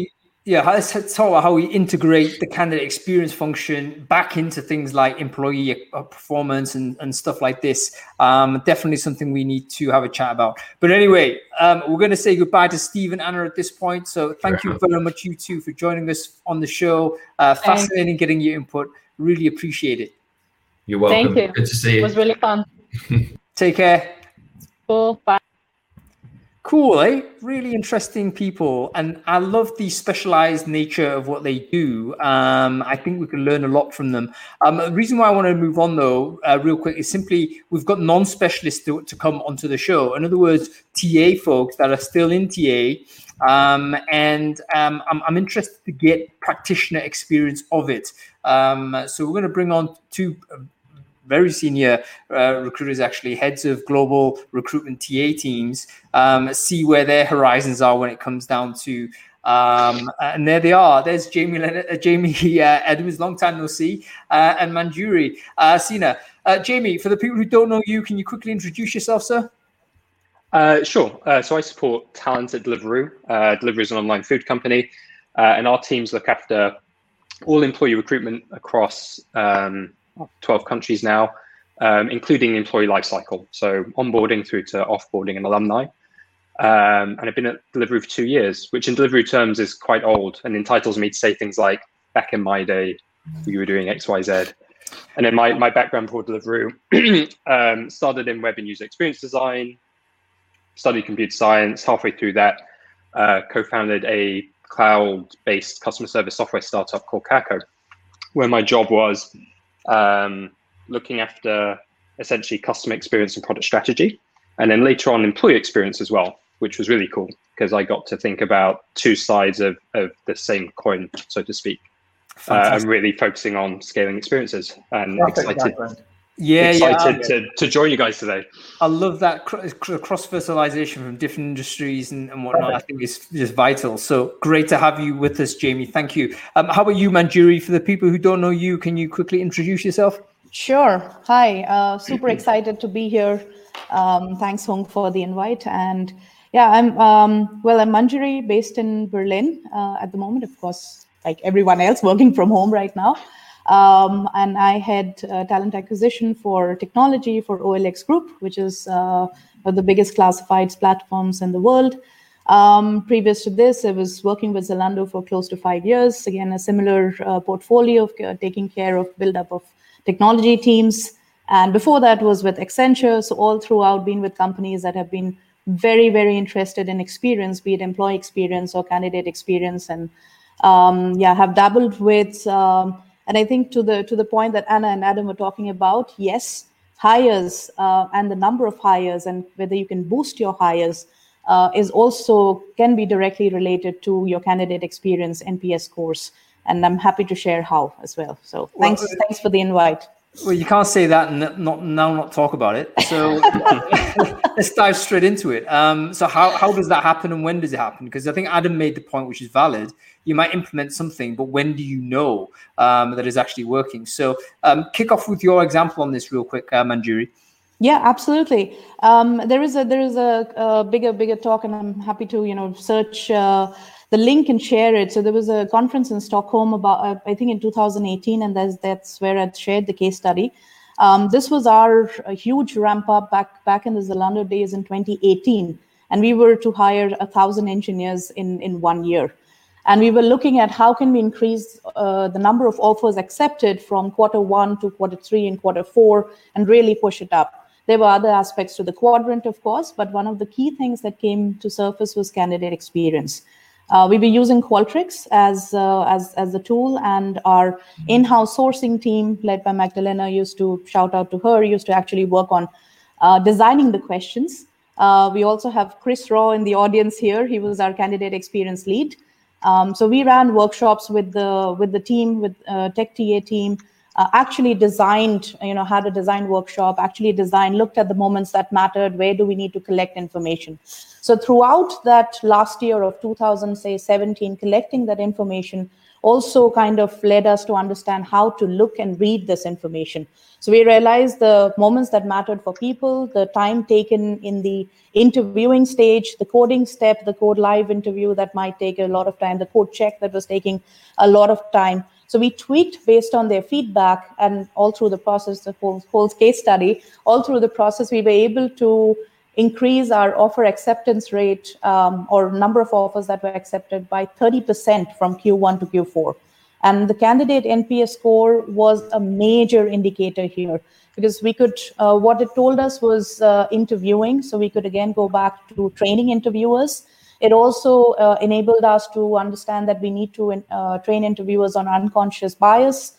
we integrate the candidate experience function back into things like employee performance and stuff like this. Definitely something we need to have a chat about. But anyway, we're going to say goodbye to Steve and Anna at this point. So thank you very much, you two, for joining us on the show. Fascinating getting your input. Really appreciate it. You're welcome. Thank you. Good to see you. It was really fun. Take care. Cool. Bye. Cool, eh? Really interesting people. And I love the specialized nature of what they do. I think we can learn a lot from them. The reason why I want to move on, though, real quick, is simply we've got non-specialists to come onto the show. In other words, TA folks that are still in TA. And I'm interested to get practitioner experience of it. So we're going to bring on two very senior recruiters, actually heads of global recruitment TA teams, see where their horizons are when it comes down to, and there they are. There's Jamie Edwards, long time no see, and Manjuri Sina. Jamie, for the people who don't know you, can you quickly introduce yourself, sir? Sure. So I support talent at Deliveroo. Deliveroo is an online food company, and our teams look after all employee recruitment across 12 countries now, including employee lifecycle. So onboarding through to offboarding and alumni. And I've been at Deliveroo for 2 years, which in Deliveroo terms is quite old and entitles me to say things like, back in my day, we were doing X, Y, Z. And then my background for Deliveroo started in web and user experience design, studied computer science. Halfway through that, co-founded a cloud-based customer service software startup called Kako, where my job was looking after essentially customer experience and product strategy, and then later on employee experience as well, which was really cool because I got to think about two sides of the same coin, so to speak. I'm really focusing on scaling experiences and Perfect excited. background. excited to join you guys today. I love that cross-fertilization from different industries and whatnot. I think is just vital. So great to have you with us, Jamie. Thank you. How about you, Manjuri? For the people who don't know you, can you quickly introduce yourself? Sure. Hi. Super excited to be here. Thanks, Hung, for the invite. And yeah, I'm Manjuri, based in Berlin at the moment, of course, like everyone else, working from home right now. And I head talent acquisition for technology for OLX Group, which is one of the biggest classifieds platforms in the world. Previous to this, I was working with Zalando for close to 5 years. Again, a similar portfolio of taking care of build-up of technology teams. And before that was with Accenture. So all throughout, been with companies that have been very, very interested in experience, be it employee experience or candidate experience. And have dabbled with... and I think to the point that Anna and Adam were talking about, yes, hires and the number of hires and whether you can boost your hires is also can be directly related to your candidate experience NPS scores. And I'm happy to share how as well. So thanks for the invite. Well, you can't say that and not talk about it. So let's dive straight into it. So how does that happen and when does it happen? Because I think Adam made the point, which is valid. You might implement something, but when do you know that is actually working? So kick off with your example on this real quick, Manjuri. Yeah, absolutely. There is a bigger talk, and I'm happy to search the link and share it. So there was a conference in Stockholm about I think in 2018, and that's where I shared the case study. This was our huge ramp up back in the Zalando days in 2018, and we were to hire 1,000 engineers in 1 year. And we were looking at how can we increase the number of offers accepted from Q1 to Q3 and Q4 and really push it up. There were other aspects to the quadrant, of course, but one of the key things that came to surface was candidate experience. We were using Qualtrics as the tool, and our in-house sourcing team, led by Magdalena, used to shout out to her, used to actually work on designing the questions. We also have Chris Raw in the audience here. He was our candidate experience lead. So we ran workshops with the team, with tech TA team, actually designed, had a design workshop, looked at the moments that mattered, where do we need to collect information. So throughout that last year of 2017, collecting that information also kind of led us to understand how to look and read this information. So we realized the moments that mattered for people, the time taken in the interviewing stage, the coding step, the code live interview that might take a lot of time, the code check that was taking a lot of time. So we tweaked based on their feedback, and all through the process, the whole case study, all through the process, we were able to increase our offer acceptance rate or number of offers that were accepted by 30% from Q1 to Q4. And the candidate NPS score was a major indicator here, because we could, what it told us was interviewing. So we could again go back to training interviewers. It also enabled us to understand that we need to train interviewers on unconscious bias.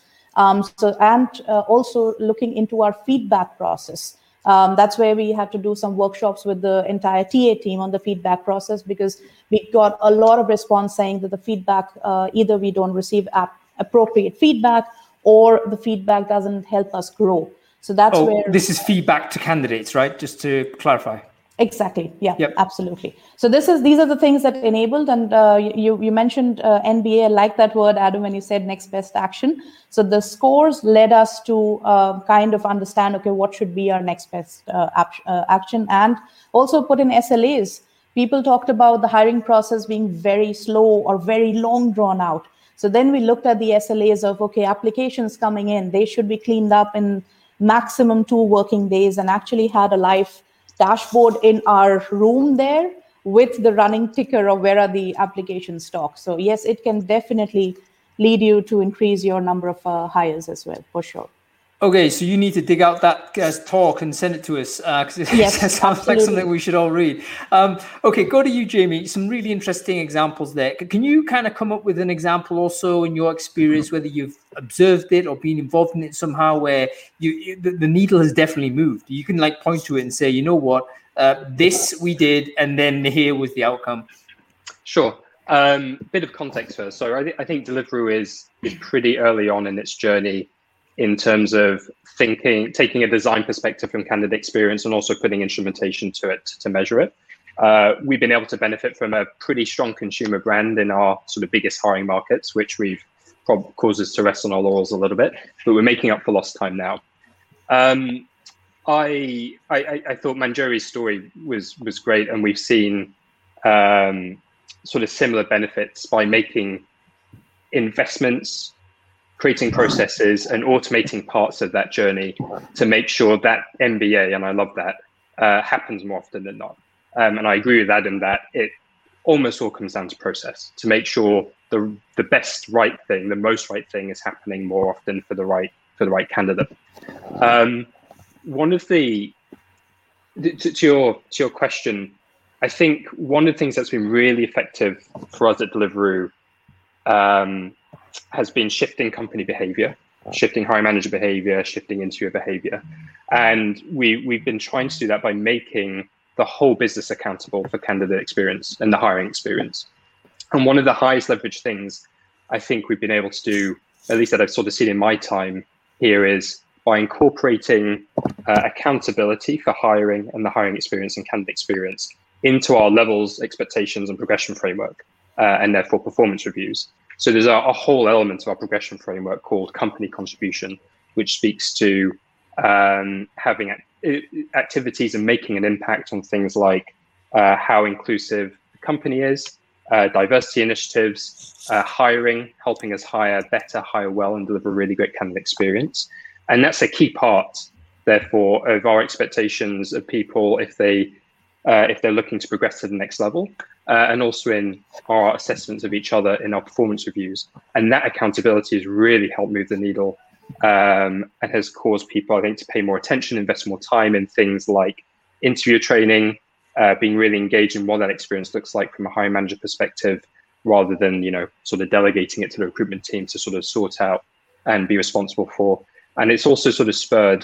Also looking into our feedback process. That's where we had to do some workshops with the entire TA team on the feedback process, because we got a lot of response saying that the feedback, either we don't receive appropriate feedback or the feedback doesn't help us grow. So that's where... This is feedback to candidates, right? Just to clarify. Exactly. Yeah, yep. Absolutely. So these are the things that enabled, and you mentioned NBA. I like that word, Adam, when you said next best action. So the scores led us to kind of understand, okay, what should be our next best action, and also put in SLAs. People talked about the hiring process being very slow or very long drawn out. So then we looked at the SLAs of, okay, applications coming in, they should be cleaned up in maximum 2 working days, and actually had a live dashboard in our room there with the running ticker of where are the application stock. So yes, it can definitely lead you to increase your number of hires as well, for sure. Okay, so you need to dig out that talk and send it to us, because it sounds absolutely like something we should all read. Okay, go to you, Jamie. Some really interesting examples there. Can you kind of come up with an example also in your experience, whether you've observed it or been involved in it somehow, where the needle has definitely moved? You can like point to it and say, you know what, this we did, and then here was the outcome. Sure. Bit of context first. So I think Deliveroo is pretty early on in its journey in terms of taking a design perspective from candidate experience and also putting instrumentation to it to measure it. We've been able to benefit from a pretty strong consumer brand in our sort of biggest hiring markets, which we've caused us to rest on our laurels a little bit, but we're making up for lost time now. I thought Manjari's story was great, and we've seen sort of similar benefits by making investments, creating processes, and automating parts of that journey to make sure that MBA, and I love that, happens more often than not. And I agree with Adam that it almost all comes down to process, to make sure the best right thing, the most right thing is happening more often for the right candidate. One of to your question, I think one of the things that's been really effective for us at Deliveroo has been shifting company behavior, shifting hiring manager behavior, shifting interviewer behavior. And we've been trying to do that by making the whole business accountable for candidate experience and the hiring experience. And one of the highest leverage things I think we've been able to do, at least that I've sort of seen in my time here, is by incorporating accountability for hiring and the hiring experience and candidate experience into our levels, expectations, and progression framework, and therefore performance reviews. So there's a whole element of our progression framework called company contribution, which speaks to having activities and making an impact on things like how inclusive the company is, diversity initiatives, hiring, helping us hire better, hire well, and deliver a really great candidate experience. And that's a key part, therefore, of our expectations of people if they're looking to progress to the next level, and also in our assessments of each other in our performance reviews. And that accountability has really helped move the needle, and has caused people, I think, to pay more attention, invest more time in things like interview training, being really engaged in what that experience looks like from a hiring manager perspective, rather than, sort of delegating it to the recruitment team to sort of sort out and be responsible for. And it's also sort of spurred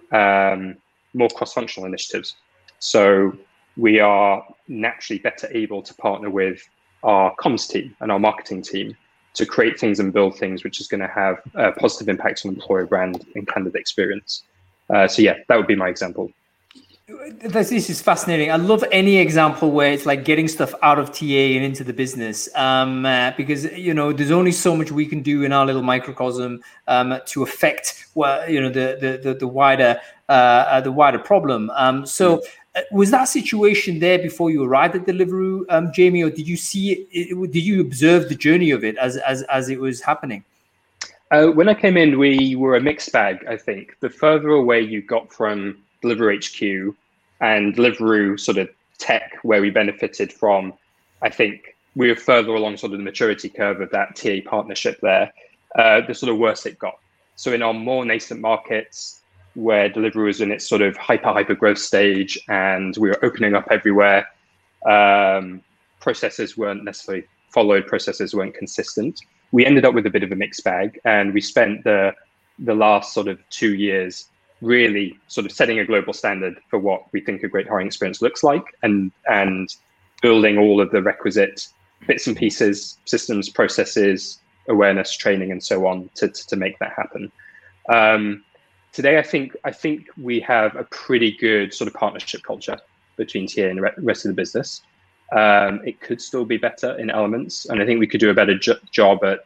more cross-functional initiatives. So we are naturally better able to partner with our comms team and our marketing team to create things and build things which is going to have a positive impact on employer brand and candidate experience. So yeah, that would be my example. This is fascinating. I love any example where it's like getting stuff out of TA and into the business, because there's only so much we can do in our little microcosm to affect the wider problem. Was that situation there before you arrived at Deliveroo, Jamie, or did you see it? Did you observe the journey of it as it was happening? When I came in, we were a mixed bag. I think the further away you got from Deliveroo HQ and Deliveroo sort of tech, where we benefited from, I think we were further along sort of the maturity curve of that TA partnership there, the sort of worse it got. So in our more nascent markets, where Deliveroo was in its sort of hyper growth stage and we were opening up everywhere, processes weren't necessarily followed, processes weren't consistent. We ended up with a bit of a mixed bag, and we spent the last sort of 2 years really sort of setting a global standard for what we think a great hiring experience looks like, and building all of the requisite bits and pieces, systems, processes, awareness, training, and so on to make that happen. Today, I think we have a pretty good sort of partnership culture between TA and the rest of the business. It could still be better in elements, and I think we could do a better job at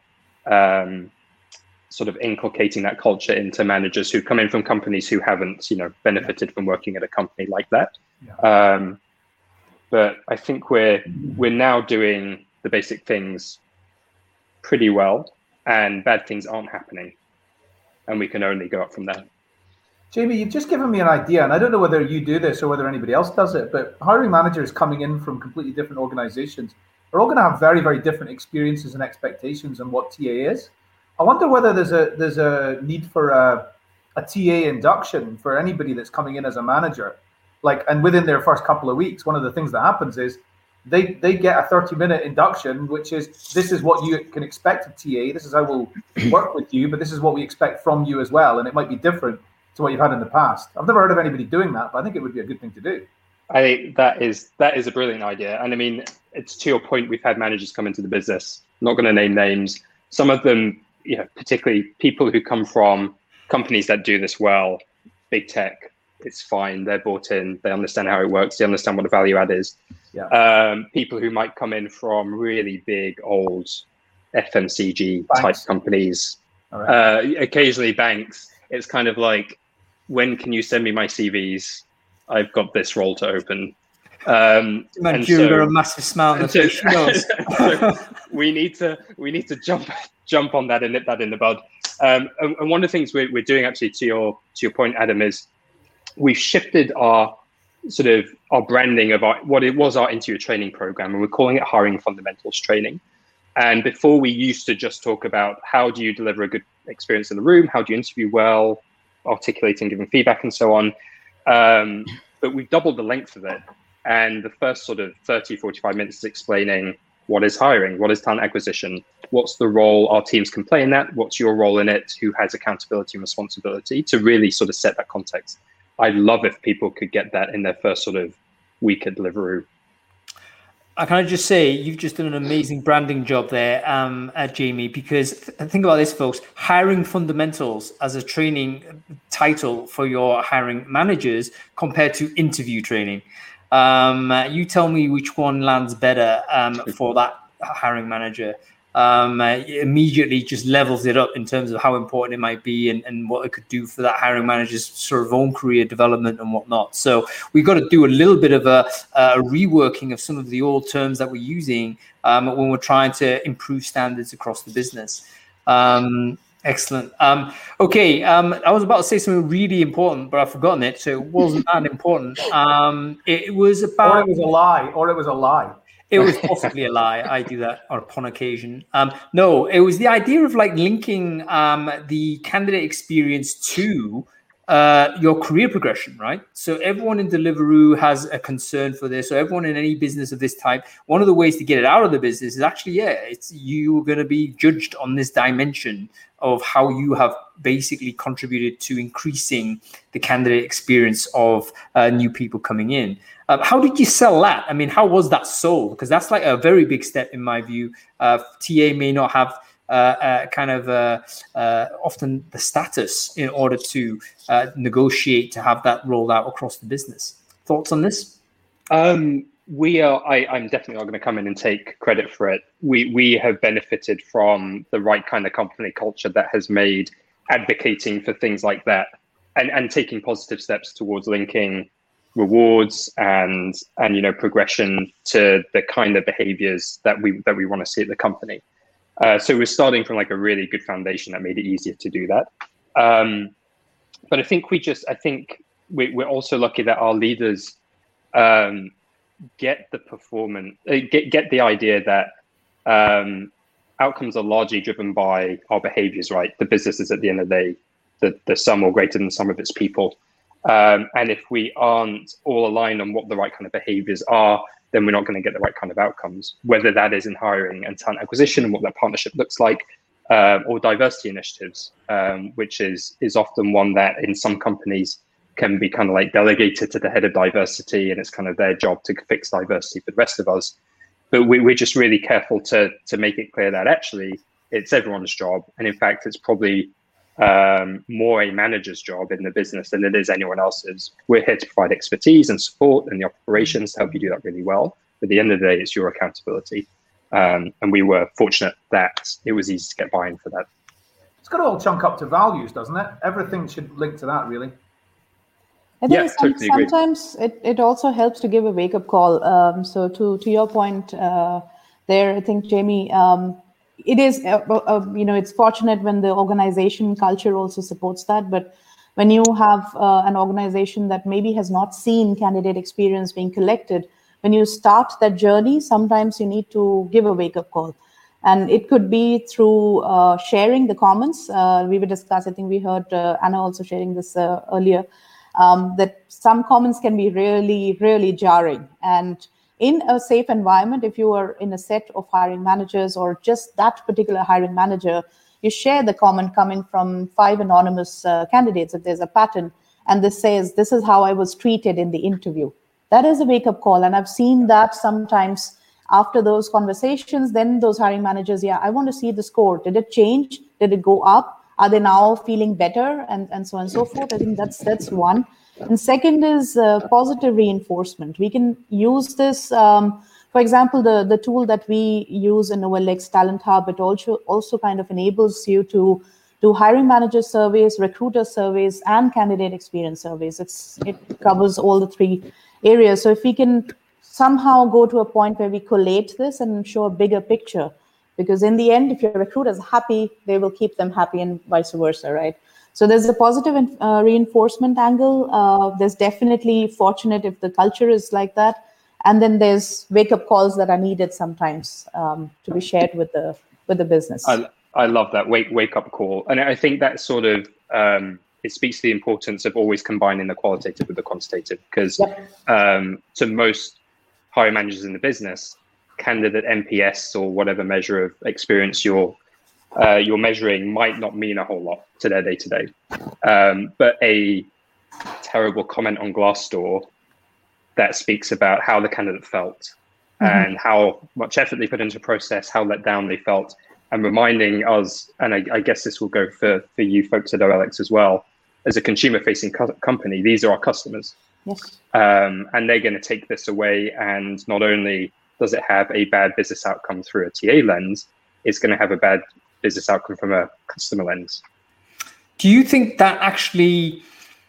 sort of inculcating that culture into managers who come in from companies who haven't, benefited from working at a company like that. Yeah. But I think we're now doing the basic things pretty well, and bad things aren't happening, and we can only go up from there. Jamie, you've just given me an idea, and I don't know whether you do this or whether anybody else does it, but hiring managers coming in from completely different organizations are all going to have very, very different experiences and expectations on what TA is. I wonder whether there's a need for a TA induction for anybody that's coming in as a manager. And within their first couple of weeks, one of the things that happens is they get a 30-minute induction, which is, this is what you can expect of TA, this is how we'll work with you, but this is what we expect from you as well, and it might be different to what you've had in the past. I've never heard of anybody doing that, but I think it would be a good thing to do. I think that is a brilliant idea. And I mean, it's to your point, we've had managers come into the business, I'm not going to name names. Some of them, particularly people who come from companies that do this well, big tech, it's fine. They're bought in. They understand how it works. They understand what the value add is. Yeah. People who might come in from really big, old FMCG type companies, occasionally banks, it's kind of like, when can you send me my CVs? I've got this role to open. Man, Julie got a massive smile on her face. So we need to jump on that and nip that in the bud. And one of the things we're doing, actually, to your point, Adam, is we've shifted our branding of what it was our interview training program, and we're calling it Hiring Fundamentals Training. And before, we used to just talk about how do you deliver a good experience in the room, how do you interview well, articulating, giving feedback, and so on. But we've doubled the length of it. And the first sort of 30, 45 minutes is explaining what is hiring, what is talent acquisition, what's the role our teams can play in that, what's your role in it, who has accountability and responsibility, to really sort of set that context. I'd love if people could get that in their first sort of week at Deliveroo. I can just say you've just done an amazing branding job there, Jamie, because think about this, folks. Hiring fundamentals as a training title for your hiring managers compared to interview training. You tell me which one lands better for that hiring manager. Immediately just levels it up in terms of how important it might be and what it could do for that hiring manager's sort of own career development and whatnot. So we've got to do a little bit of a reworking of some of the old terms that we're using when we're trying to improve standards across the business. Excellent. Okay. I was about to say something really important, but I've forgotten it. So it wasn't that important. It was about... Or it was a lie. It was possibly a lie. I do that upon occasion. No, it was the idea of like linking the candidate experience to your career progression, right? So everyone in Deliveroo has a concern for this. So everyone in any business of this type, one of the ways to get it out of the business is actually, it's you're going to be judged on this dimension of how you have basically contributed to increasing the candidate experience of new people coming in. How did you sell that? I mean, how was that sold? Because that's like a very big step in my view. TA may not have often the status in order to negotiate to have that rolled out across the business. Thoughts on this? I'm definitely not going to come in and take credit for it. We have benefited from the right kind of company culture that has made advocating for things like that and taking positive steps towards linking rewards and progression to the kind of behaviors that we want to see at the company. So we're starting from like a really good foundation that made it easier to do that. But I think we're also lucky that our leaders get the performance, get the idea that outcomes are largely driven by our behaviors, right? The business is at the end of the day, the sum or greater than the sum of its people. And if we aren't all aligned on what the right kind of behaviors are, then we're not going to get the right kind of outcomes, whether that is in hiring and talent acquisition and what that partnership looks like, or diversity initiatives, which is often one that in some companies can be kind of like delegated to the head of diversity, and it's kind of their job to fix diversity for the rest of us. But we're just really careful to make it clear that actually it's everyone's job. And in fact, it's probably more a manager's job in the business than it is anyone else's. We're here to provide expertise and support and the operations to help you do that really well. But at the end of the day, it's your accountability. And we were fortunate that it was easy to get buy-in for that. It's got to all chunk up to values, doesn't it? Everything should link to that, really. I think sometimes it also helps to give a wake-up call. So to your point there, I think, Jamie, it is, it's fortunate when the organization culture also supports that. But when you have an organization that maybe has not seen candidate experience being collected, when you start that journey, sometimes you need to give a wake-up call. And it could be through sharing the comments. We were discussing, I think we heard Anna also sharing this earlier, that some comments can be really, really jarring. And in a safe environment, if you are in a set of hiring managers or just that particular hiring manager, you share the comment coming from 5 anonymous candidates, if there's a pattern, and this says, this is how I was treated in the interview. That is a wake-up call. And I've seen that sometimes after those conversations, then those hiring managers, I want to see the score. Did it change? Did it go up? Are they now feeling better, and so on and so forth? I think that's one. And second is positive reinforcement. We can use this, for example, the tool that we use in OLX Talent Hub. It also kind of enables you to do hiring manager surveys, recruiter surveys, and candidate experience surveys. It covers all the three areas. So if we can somehow go to a point where we collate this and show a bigger picture, because in the end, if your recruiter is happy, they will keep them happy, and vice versa, right? So there's a positive reinforcement angle. There's definitely fortunate if the culture is like that. And then there's wake-up calls that are needed sometimes to be shared with the business. I love that wake-up call. And I think that sort of, it speaks to the importance of always combining the qualitative with the quantitative, because to most hiring managers in the business, candidate NPS or whatever measure of experience you're measuring might not mean a whole lot to their day-to-day. But a terrible comment on Glassdoor that speaks about how the candidate felt and how much effort they put into the process, how let down they felt, and reminding us, and I guess this will go for you folks at OLX as well, as a consumer-facing company, these are our customers. Yes. And they're going to take this away, and not only does it have a bad business outcome through a TA lens, it's going to have a bad business outcome from a customer lens. Do you think that actually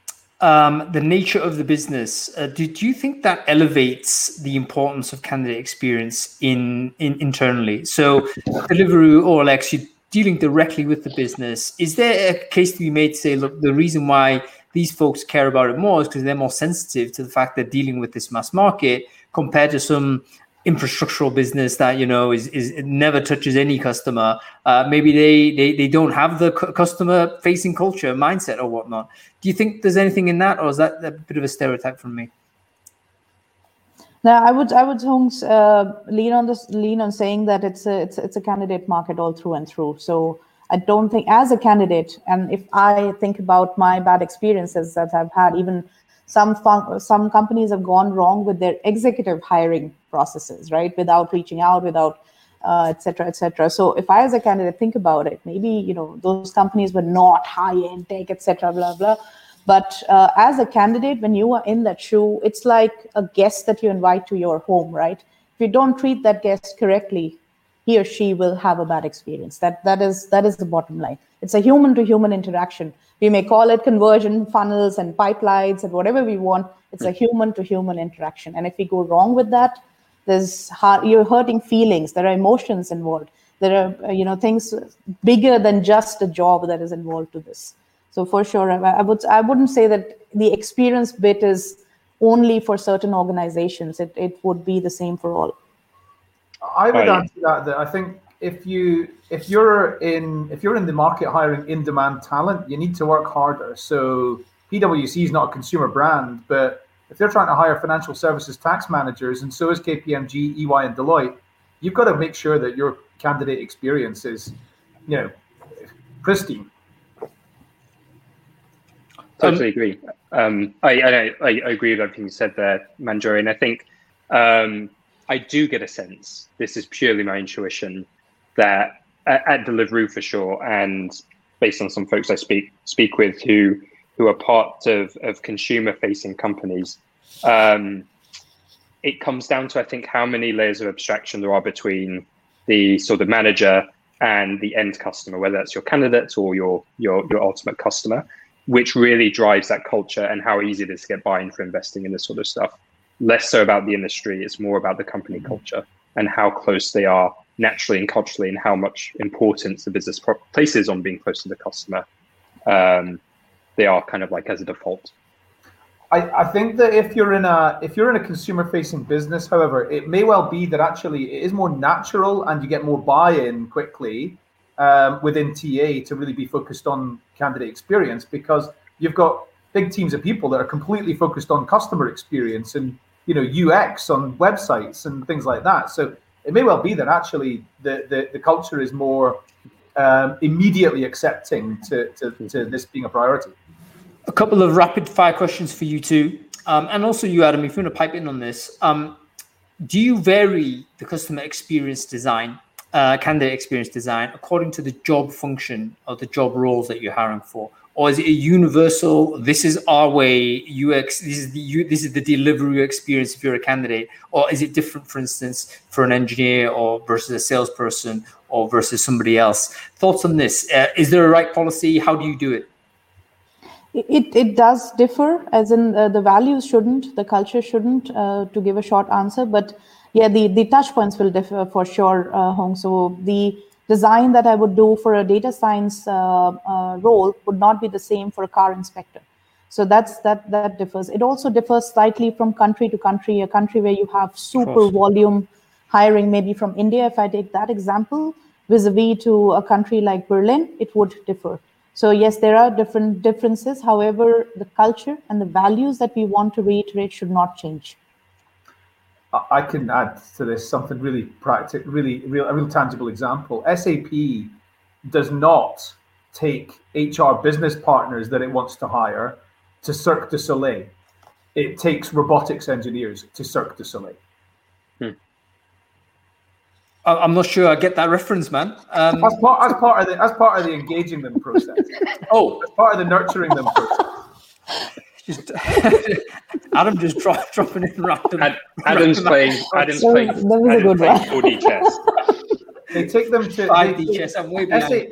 the nature of the business, do you think that elevates the importance of candidate experience internally? So Deliveroo, OLX, you're dealing directly with the business. Is there a case to be made to say, look, the reason why these folks care about it more is because they're more sensitive to the fact they're dealing with this mass market compared to some infrastructural business that, you know, is it never touches any customer. Maybe they don't have the customer facing culture mindset or whatnot. Do you think there's anything in that, or is that a bit of a stereotype from me? No, I would lean on saying that it's a candidate market all through and through. So I don't think, as a candidate, and if I think about my bad experiences that I've had, even some companies have gone wrong with their executive hiring processes, right? Without reaching out, without et cetera, et cetera. So if I, as a candidate, think about it, maybe, you know, those companies were not high-end tech, et cetera, blah, blah. But as a candidate, when you are in that shoe, it's like a guest that you invite to your home, right? If you don't treat that guest correctly, he or she will have a bad experience. That is the bottom line. It's a human-to-human interaction. We may call it conversion funnels and pipelines and whatever we want. It's a human-to-human interaction. And if we go wrong with that, you're hurting feelings. There are emotions involved. There are things bigger than just a job that is involved to this. So for sure, I wouldn't say that the experience bit is only for certain organizations. It would be the same for all. I would answer that I think if you're in the market hiring in-demand talent, you need to work harder. So PwC is not a consumer brand, but if they're trying to hire financial services tax managers, and so is KPMG, EY, and Deloitte, you've got to make sure that your candidate experience is, pristine. Totally agree. I agree with everything you said there, Manjari. And I think I do get a sense, this is purely my intuition, that at Deliveroo for sure, and based on some folks I speak with who are part of consumer-facing companies, it comes down to, I think, how many layers of abstraction there are between the sort of manager and the end customer, whether that's your candidate or your ultimate customer, which really drives that culture and how easy it is to get buy-in for investing in this sort of stuff. Less so about the industry, it's more about the company culture and how close they are naturally and culturally, and how much importance the business places on being close to the customer. They are kind of like as a default. I think that if you're in a consumer-facing business, however, it may well be that actually it is more natural and you get more buy-in quickly within TA to really be focused on candidate experience, because you've got big teams of people that are completely focused on customer experience and UX on websites and things like that. So it may well be that actually the culture is more immediately accepting to this being a priority. A couple of rapid fire questions for you too, and also you, Adam, if you want to pipe in on this. Do you vary the customer experience design candidate experience design according to the job function or the job roles that you're hiring for? Or is it a universal, this is our way, UX, this is the delivery experience if you're a candidate? Or is it different, for instance, for an engineer or versus a salesperson or versus somebody else? Thoughts on this? Is there a right policy? How do you do it? It does differ, as in the values shouldn't, the culture shouldn't, to give a short answer. But yeah, the touch points will differ for sure, Hong. So the design that I would do for a data science role would not be the same for a car inspector. So that differs. It also differs slightly from country to country. A country where you have super volume hiring, maybe from India, if I take that example, vis-a-vis to a country like Berlin, it would differ. So yes, there are differences. However, the culture and the values that we want to reiterate should not change. I can add to this something really practical, a real tangible example. SAP does not take HR business partners that it wants to hire to Cirque du Soleil. It takes robotics engineers to Cirque du Soleil. I'm not sure I get that reference, man. As part of the engaging them process. Oh, as part of the nurturing them process. Adam just dropping in random. Adam's playing 4D chess. They take them to 5D chess. I'm way behind.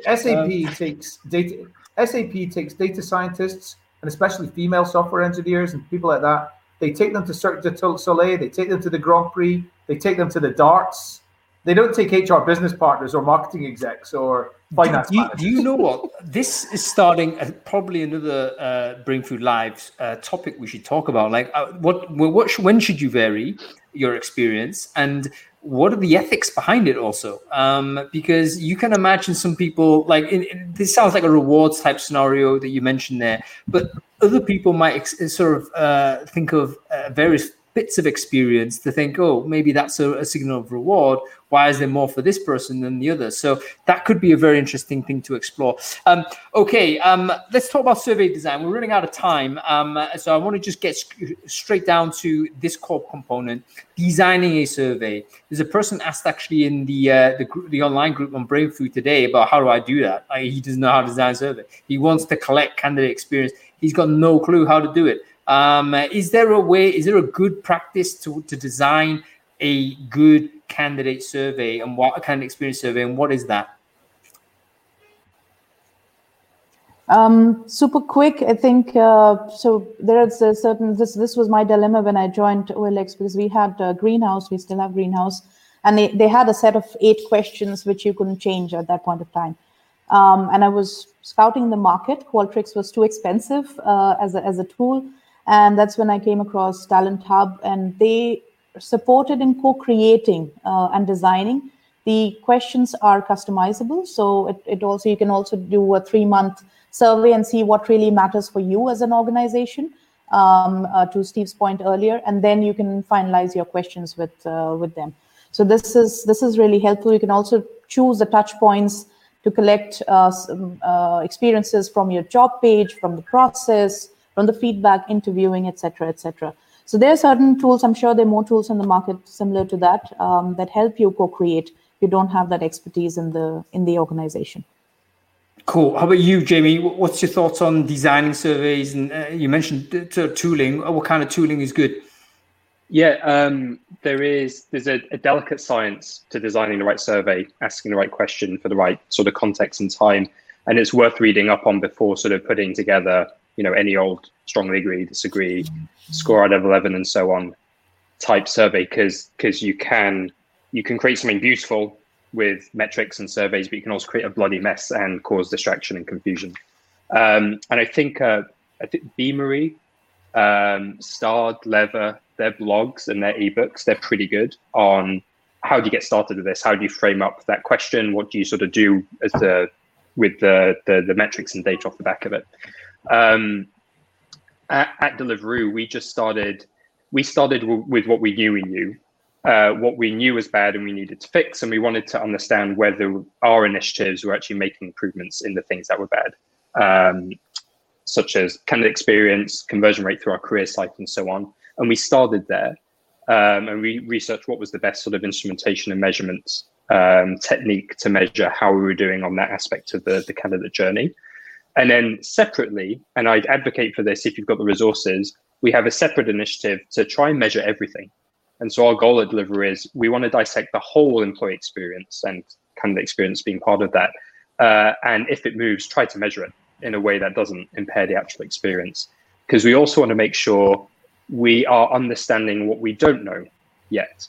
SAP takes data scientists and especially female software engineers and people like that. They take them to Cirque du Soleil. They take them to the Grand Prix. They take them to the darts. They don't take HR business partners or marketing execs or finance managers. Do you know what? This is starting probably another Brain Food Live topic we should talk about. Like, when should you vary your experience, and what are the ethics behind it also? Because you can imagine some people, like, this sounds like a rewards type scenario that you mentioned there, but other people might think of various bits of experience to think, oh, maybe that's a signal of reward. Why is there more for this person than the other? So that could be a very interesting thing to explore. Let's talk about survey design. We're running out of time. So I want to just get straight down to this core component, designing a survey. There's a person asked actually in the online group on Brain Food today about how do I do that? He doesn't know how to design a survey. He wants to collect candidate experience. He's got no clue how to do it. Is there a good practice to design a good candidate survey, and what a candidate experience survey, and what is that? Super quick, I think. So there is a certain, this was my dilemma when I joined OLX, because we had Greenhouse, we still have Greenhouse, and they had a set of 8 questions which you couldn't change at that point of time. And I was scouting the market. Qualtrics was too expensive as a tool. And that's when I came across Talent Hub, and they supported in co-creating and designing. The questions are customizable. So it also, you can also do a 3-month survey and see what really matters for you as an organization, to Steve's point earlier, and then you can finalize your questions with them. So this is really helpful. You can also choose the touch points to collect experiences from your job page, from the process, from the feedback, interviewing, etc., etc. So there are certain tools. I'm sure there are more tools in the market similar to that that help you co-create. You don't have that expertise in the organization. Cool. How about you, Jamie? What's your thoughts on designing surveys? And you mentioned tooling. What kind of tooling is good? Yeah, there's a delicate science to designing the right survey, asking the right question for the right sort of context and time, and it's worth reading up on before sort of putting together, any old strongly agree, disagree, score out of 11 and so on type survey, because you can create something beautiful with metrics and surveys, but you can also create a bloody mess and cause distraction and confusion. And I think Beamery, Starred, Lever, their blogs and their ebooks, they're pretty good on how do you get started with this? How do you frame up that question? What do you sort of do with the metrics and data off the back of it? At Deliveroo, we started with what we knew what we knew was bad and we needed to fix, and we wanted to understand whether our initiatives were actually making improvements in the things that were bad, such as candidate experience, conversion rate through our career site, and so on. And we started there, and we researched what was the best sort of instrumentation and measurements technique to measure how we were doing on that aspect of the candidate journey. And then separately, and I'd advocate for this if you've got the resources, we have a separate initiative to try and measure everything. And so our goal at Deliveroo is we want to dissect the whole employee experience, and candidate experience being part of that. And if it moves, try to measure it in a way that doesn't impair the actual experience. Because we also want to make sure we are understanding what we don't know yet.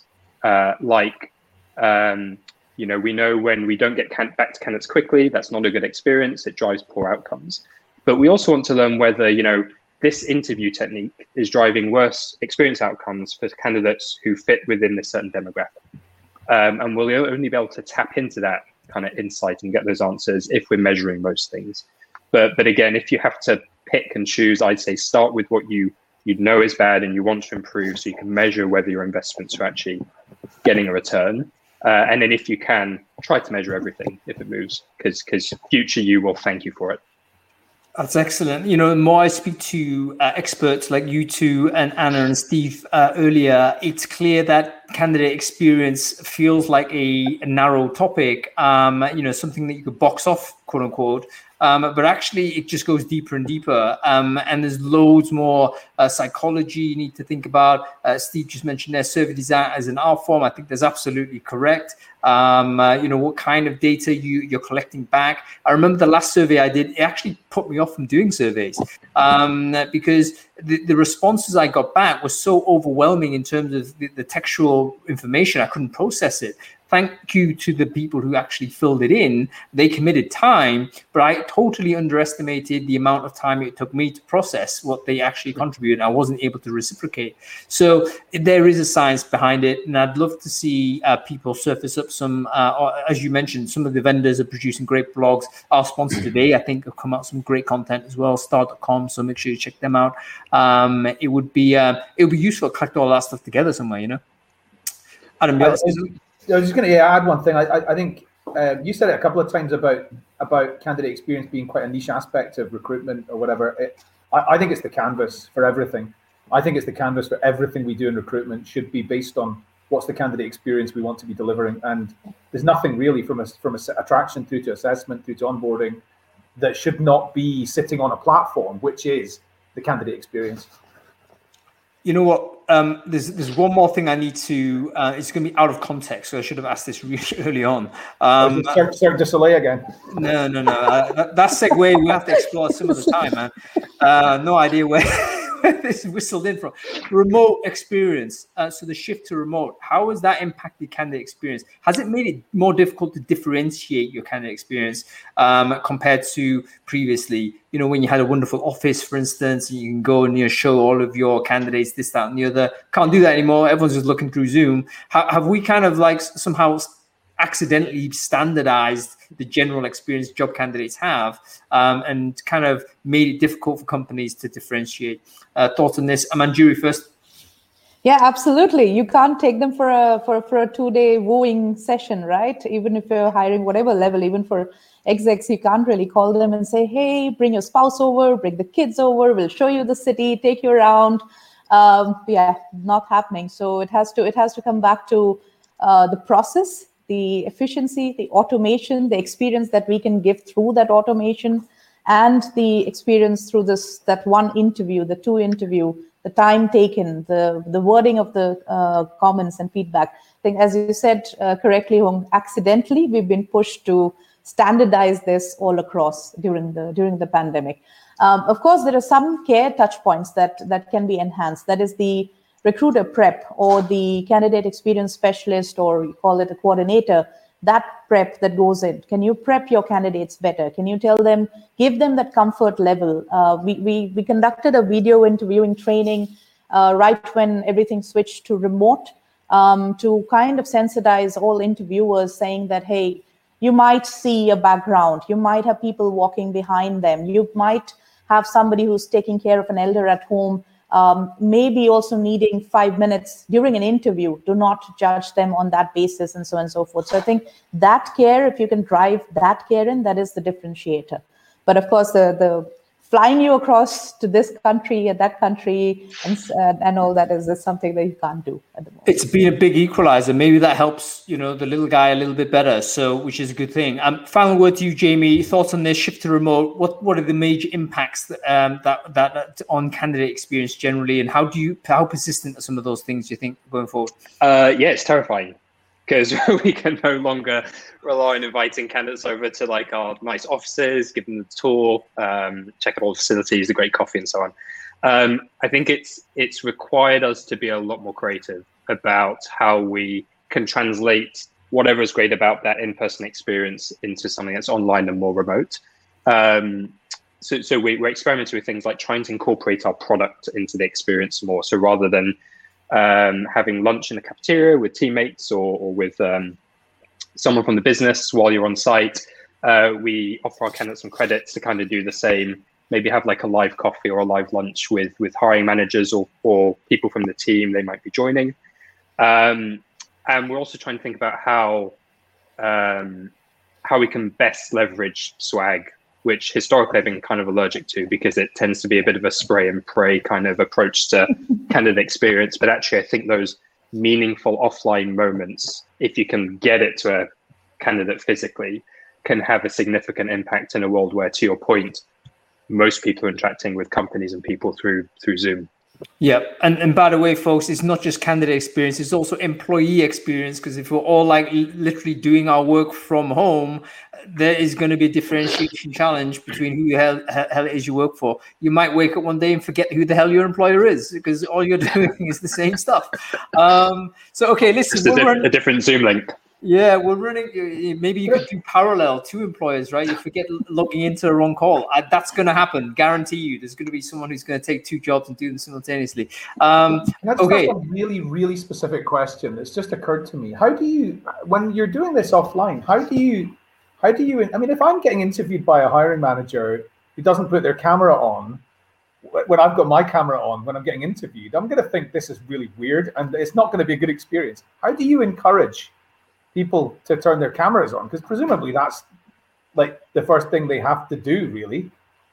We know when we don't get back to candidates quickly, that's not a good experience. It drives poor outcomes. But we also want to learn whether, this interview technique is driving worse experience outcomes for candidates who fit within this certain demographic. And we'll only be able to tap into that kind of insight and get those answers if we're measuring most things. But again, if you have to pick and choose, I'd say start with what you know is bad and you want to improve, so you can measure whether your investments are actually getting a return. And then if you can, try to measure everything if it moves, because future you will thank you for it. That's excellent. The more I speak to experts like you two and Anna and Steve earlier, it's clear that candidate experience feels like a narrow topic, something that you could box off, quote unquote. But actually, it just goes deeper and deeper. And there's loads more psychology you need to think about. Steve just mentioned there, survey design as an art form. I think that's absolutely correct. What kind of data you're collecting back. I remember the last survey I did, it actually put me off from doing surveys because the responses I got back were so overwhelming in terms of the textual information. I couldn't process it. Thank you to the people who actually filled it in. They committed time, but I totally underestimated the amount of time it took me to process what they actually contributed. I wasn't able to reciprocate. So there is a science behind it, and I'd love to see people surface up some, as you mentioned, some of the vendors are producing great blogs. Our sponsor today, I think, have come out some great content as well, star.com, so make sure you check them out. It would be useful to collect all that stuff together somewhere, Adam, I was just going to add one thing. I think you said it a couple of times about candidate experience being quite a niche aspect of recruitment or whatever. I think it's the canvas for everything. I think it's the canvas for everything we do in recruitment should be based on what's the candidate experience we want to be delivering. And there's nothing really from attraction through to assessment through to onboarding that should not be sitting on a platform, which is the candidate experience. You know what? There's one more thing I need to. It's going to be out of context, so I should have asked this really early on. Cirque du Soleil again. No. That segue we have to explore some of the time, man. No idea where this is whistled in from. Remote experience. So the shift to remote. How has that impacted candidate experience? Has it made it more difficult to differentiate your candidate experience compared to previously? When you had a wonderful office, for instance, you can go and show all of your candidates this, that, and the other. Can't do that anymore. Everyone's just looking through Zoom. Have we kind of somehow accidentally standardized the general experience job candidates have and kind of made it difficult for companies to differentiate? Thoughts on this? Manjuri first. Yeah, absolutely. You can't take them for a 2-day wooing session, right? Even if you're hiring whatever level, even for execs, you can't really call them and say, hey, bring your spouse over, bring the kids over, we'll show you the city, take you around. Not happening. So it has to come back to the process, the efficiency, the automation, the experience that we can give through that automation, and the experience through that one interview, the 2 interview, the time taken, the wording of the comments and feedback. I think, as you said correctly, accidentally we've been pushed to standardize this all across during the pandemic. Of course, there are some care touch points that can be enhanced. That is the recruiter prep or the candidate experience specialist, or you call it a coordinator, that prep that goes in. Can you prep your candidates better? Can you tell them, give them that comfort level? We conducted a video interviewing training right when everything switched to remote to kind of sensitize all interviewers, saying that, hey, you might see a background, you might have people walking behind them, you might have somebody who's taking care of an elder at home, maybe also needing 5 minutes during an interview. Do not judge them on that basis, and so on and so forth. So I think that care, if you can drive that care in, that is the differentiator. But of course, the flying you across to this country and that country and all that is something that you can't do at the moment. It's been a big equalizer. Maybe that helps, the little guy a little bit better. So, which is a good thing. Final word to you, Jamie. Thoughts on this shift to remote? What are the major impacts that on candidate experience generally, and how persistent are some of those things, do you think, going forward? It's terrifying, because we can no longer rely on inviting candidates over to like our nice offices, give them the tour, check out all the facilities, the great coffee and so on. I think it's required us to be a lot more creative about how we can translate whatever is great about that in-person experience into something that's online and more remote. So we're experimenting with things like trying to incorporate our product into the experience more. So rather than having lunch in the cafeteria with teammates or with someone from the business while you're on site, we offer our candidates some credits to kind of do the same. Maybe have like a live coffee or a live lunch with hiring managers or people from the team they might be joining. And we're also trying to think about how we can best leverage swag, which historically I've been kind of allergic to because it tends to be a bit of a spray and pray kind of approach to candidate experience. But actually, I think those meaningful offline moments, if you can get it to a candidate physically, can have a significant impact in a world where, to your point, most people are interacting with companies and people through Zoom. Yeah, and by the way, folks, it's not just candidate experience; it's also employee experience. Because if we're all like literally doing our work from home, there is going to be a differentiation challenge between who the hell it is you work for. You might wake up one day and forget who the hell your employer is because all you're doing is the same stuff. So okay, listen, just a different Zoom link. Yeah, we're running. Maybe you could do parallel two employers, right? You forget logging into the wrong call. That's going to happen. Guarantee you. There's going to be someone who's going to take two jobs and do them simultaneously. Okay. A really, really specific question that's just occurred to me. How do you, when you're doing this offline, how do you? I mean, if I'm getting interviewed by a hiring manager who doesn't put their camera on, when I've got my camera on, when I'm getting interviewed, I'm going to think this is really weird and it's not going to be a good experience. How do you encourage people to turn their cameras on? Because presumably that's like the first thing they have to do, really.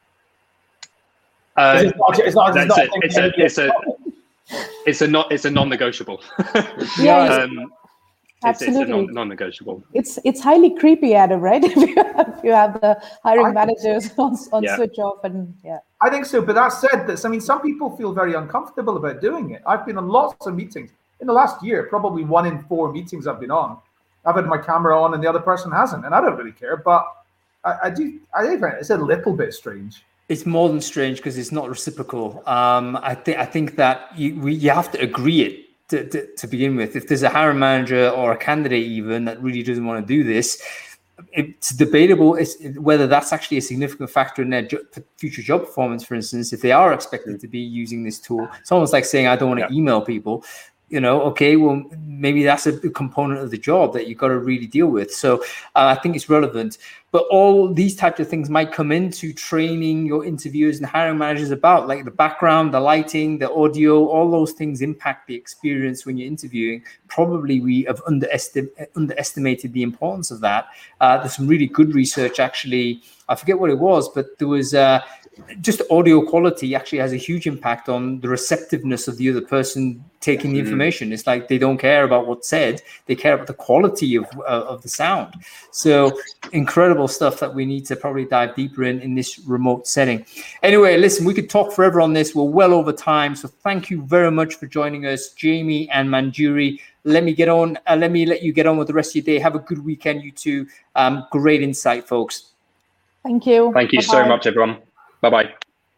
It's a non-negotiable. Yeah, absolutely. It's a non-negotiable. It's highly creepy, Adam, right? if you have the hiring managers on switch off, and I think so. But that said, some people feel very uncomfortable about doing it. I've been on lots of meetings in the last year. Probably 1 in 4 meetings I've been on, I've had my camera on and the other person hasn't, and I don't really care. But I do find it's a little bit strange. It's more than strange because it's not reciprocal. I think that you have to agree it to begin with. If there's a hiring manager or a candidate even that really doesn't want to do this, it's debatable whether that's actually a significant factor in their future job performance. For instance, if they are expected to be using this tool, it's almost like saying, I don't want to email people. Okay, well, maybe that's a component of the job that you've got to really deal with. So I think it's relevant. But all these types of things might come into training your interviewers and hiring managers about, like the background, the lighting, the audio, all those things impact the experience when you're interviewing. Probably we have underestimated the importance of that. There's some really good research, actually. I forget what it was, but there was just audio quality actually has a huge impact on the receptiveness of the other person taking the information. It's like they don't care about what's said; they care about the quality of the sound. So incredible stuff that we need to probably dive deeper in this remote setting. Anyway, listen, we could talk forever on this. We're well over time, so thank you very much for joining us, Jamie and Manjuri. Let me let you get on with the rest of your day. Have a good weekend, you two. Great insight, folks. Thank you. Thank you so much, everyone. Bye-bye.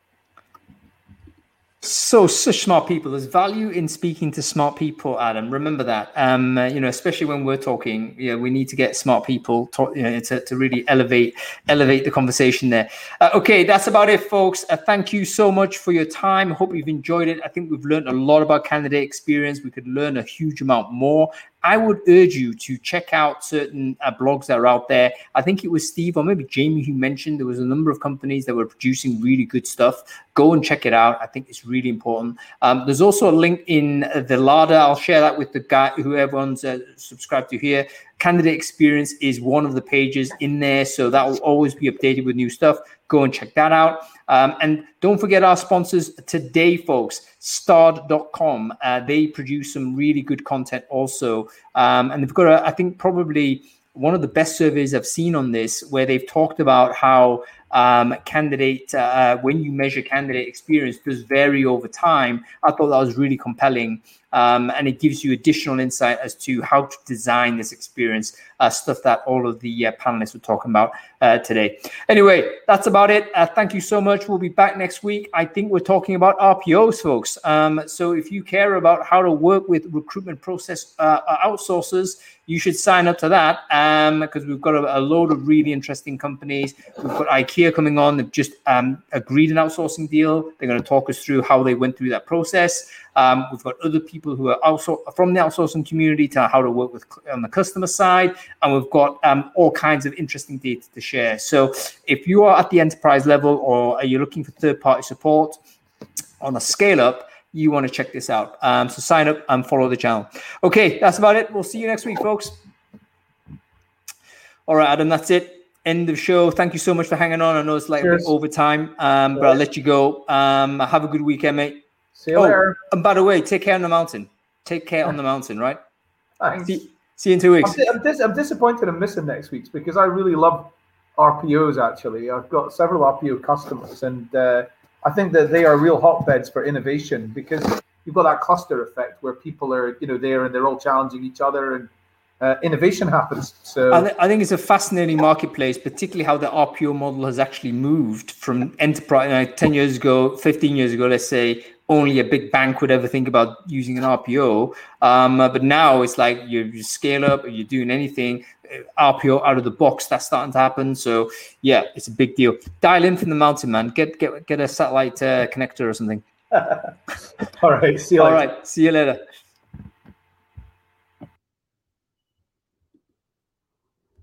So such smart people. There's value in speaking to smart people, Adam. Remember that. Especially when we're talking, we need to get smart people to really elevate the conversation there. Okay, that's about it, folks. Thank you so much for your time. Hope you've enjoyed it. I think we've learned a lot about candidate experience. We could learn a huge amount more. I would urge you to check out certain blogs that are out there. I think it was Steve or maybe Jamie who mentioned there was a number of companies that were producing really good stuff. Go and check it out. I think it's really important. There's also a link in the Lada. I'll share that with the guy who everyone's subscribed to here. Candidate experience is one of the pages in there, so that will always be updated with new stuff. Go and check that out. And don't forget our sponsors today, folks, Stard.com. They produce some really good content also. And they've got, I think, probably one of the best surveys I've seen on this, where they've talked about how candidate, when you measure candidate experience, does vary over time. I thought that was really compelling. And it gives you additional insight as to how to design this experience, stuff that all of the panelists were talking about today. Anyway, that's about it. Thank you so much. We'll be back next week. I think we're talking about RPOs, folks. So if you care about how to work with recruitment process outsourcers, you should sign up to that, because we've got a load of really interesting companies. We've got IKEA coming on. They've just agreed an outsourcing deal. They're going to talk us through how they went through that process. We've got other people who are also from the outsourcing community to how to work with on the customer side. And we've got all kinds of interesting data to share. So if you are at the enterprise level, or are you looking for third-party support on a scale-up, you want to check this out. So sign up and follow the channel. Okay, that's about it. We'll see you next week, folks. All right, Adam, that's it. End of show. Thank you so much for hanging on. I know it's like a bit over time, but I'll let you go. Have a good weekend, mate. See you later. And by the way, take care on the mountain. Take care on the mountain, right? Thanks. See you in 2 weeks. I'm disappointed I'm missing next week's, because I really love RPOs, actually. I've got several RPO customers, and I think that they are real hotbeds for innovation, because you've got that cluster effect where people are, there, and they're all challenging each other, and innovation happens. So I think it's a fascinating marketplace, particularly how the RPO model has actually moved from enterprise. 10 years ago, 15 years ago, let's say, only a big bank would ever think about using an RPO. But now it's like you scale up, or you're doing anything, RPO out of the box, that's starting to happen. So yeah, it's a big deal. Dial in from the mountain, man. Get a satellite connector or something. All right. See you later. All right. See you later.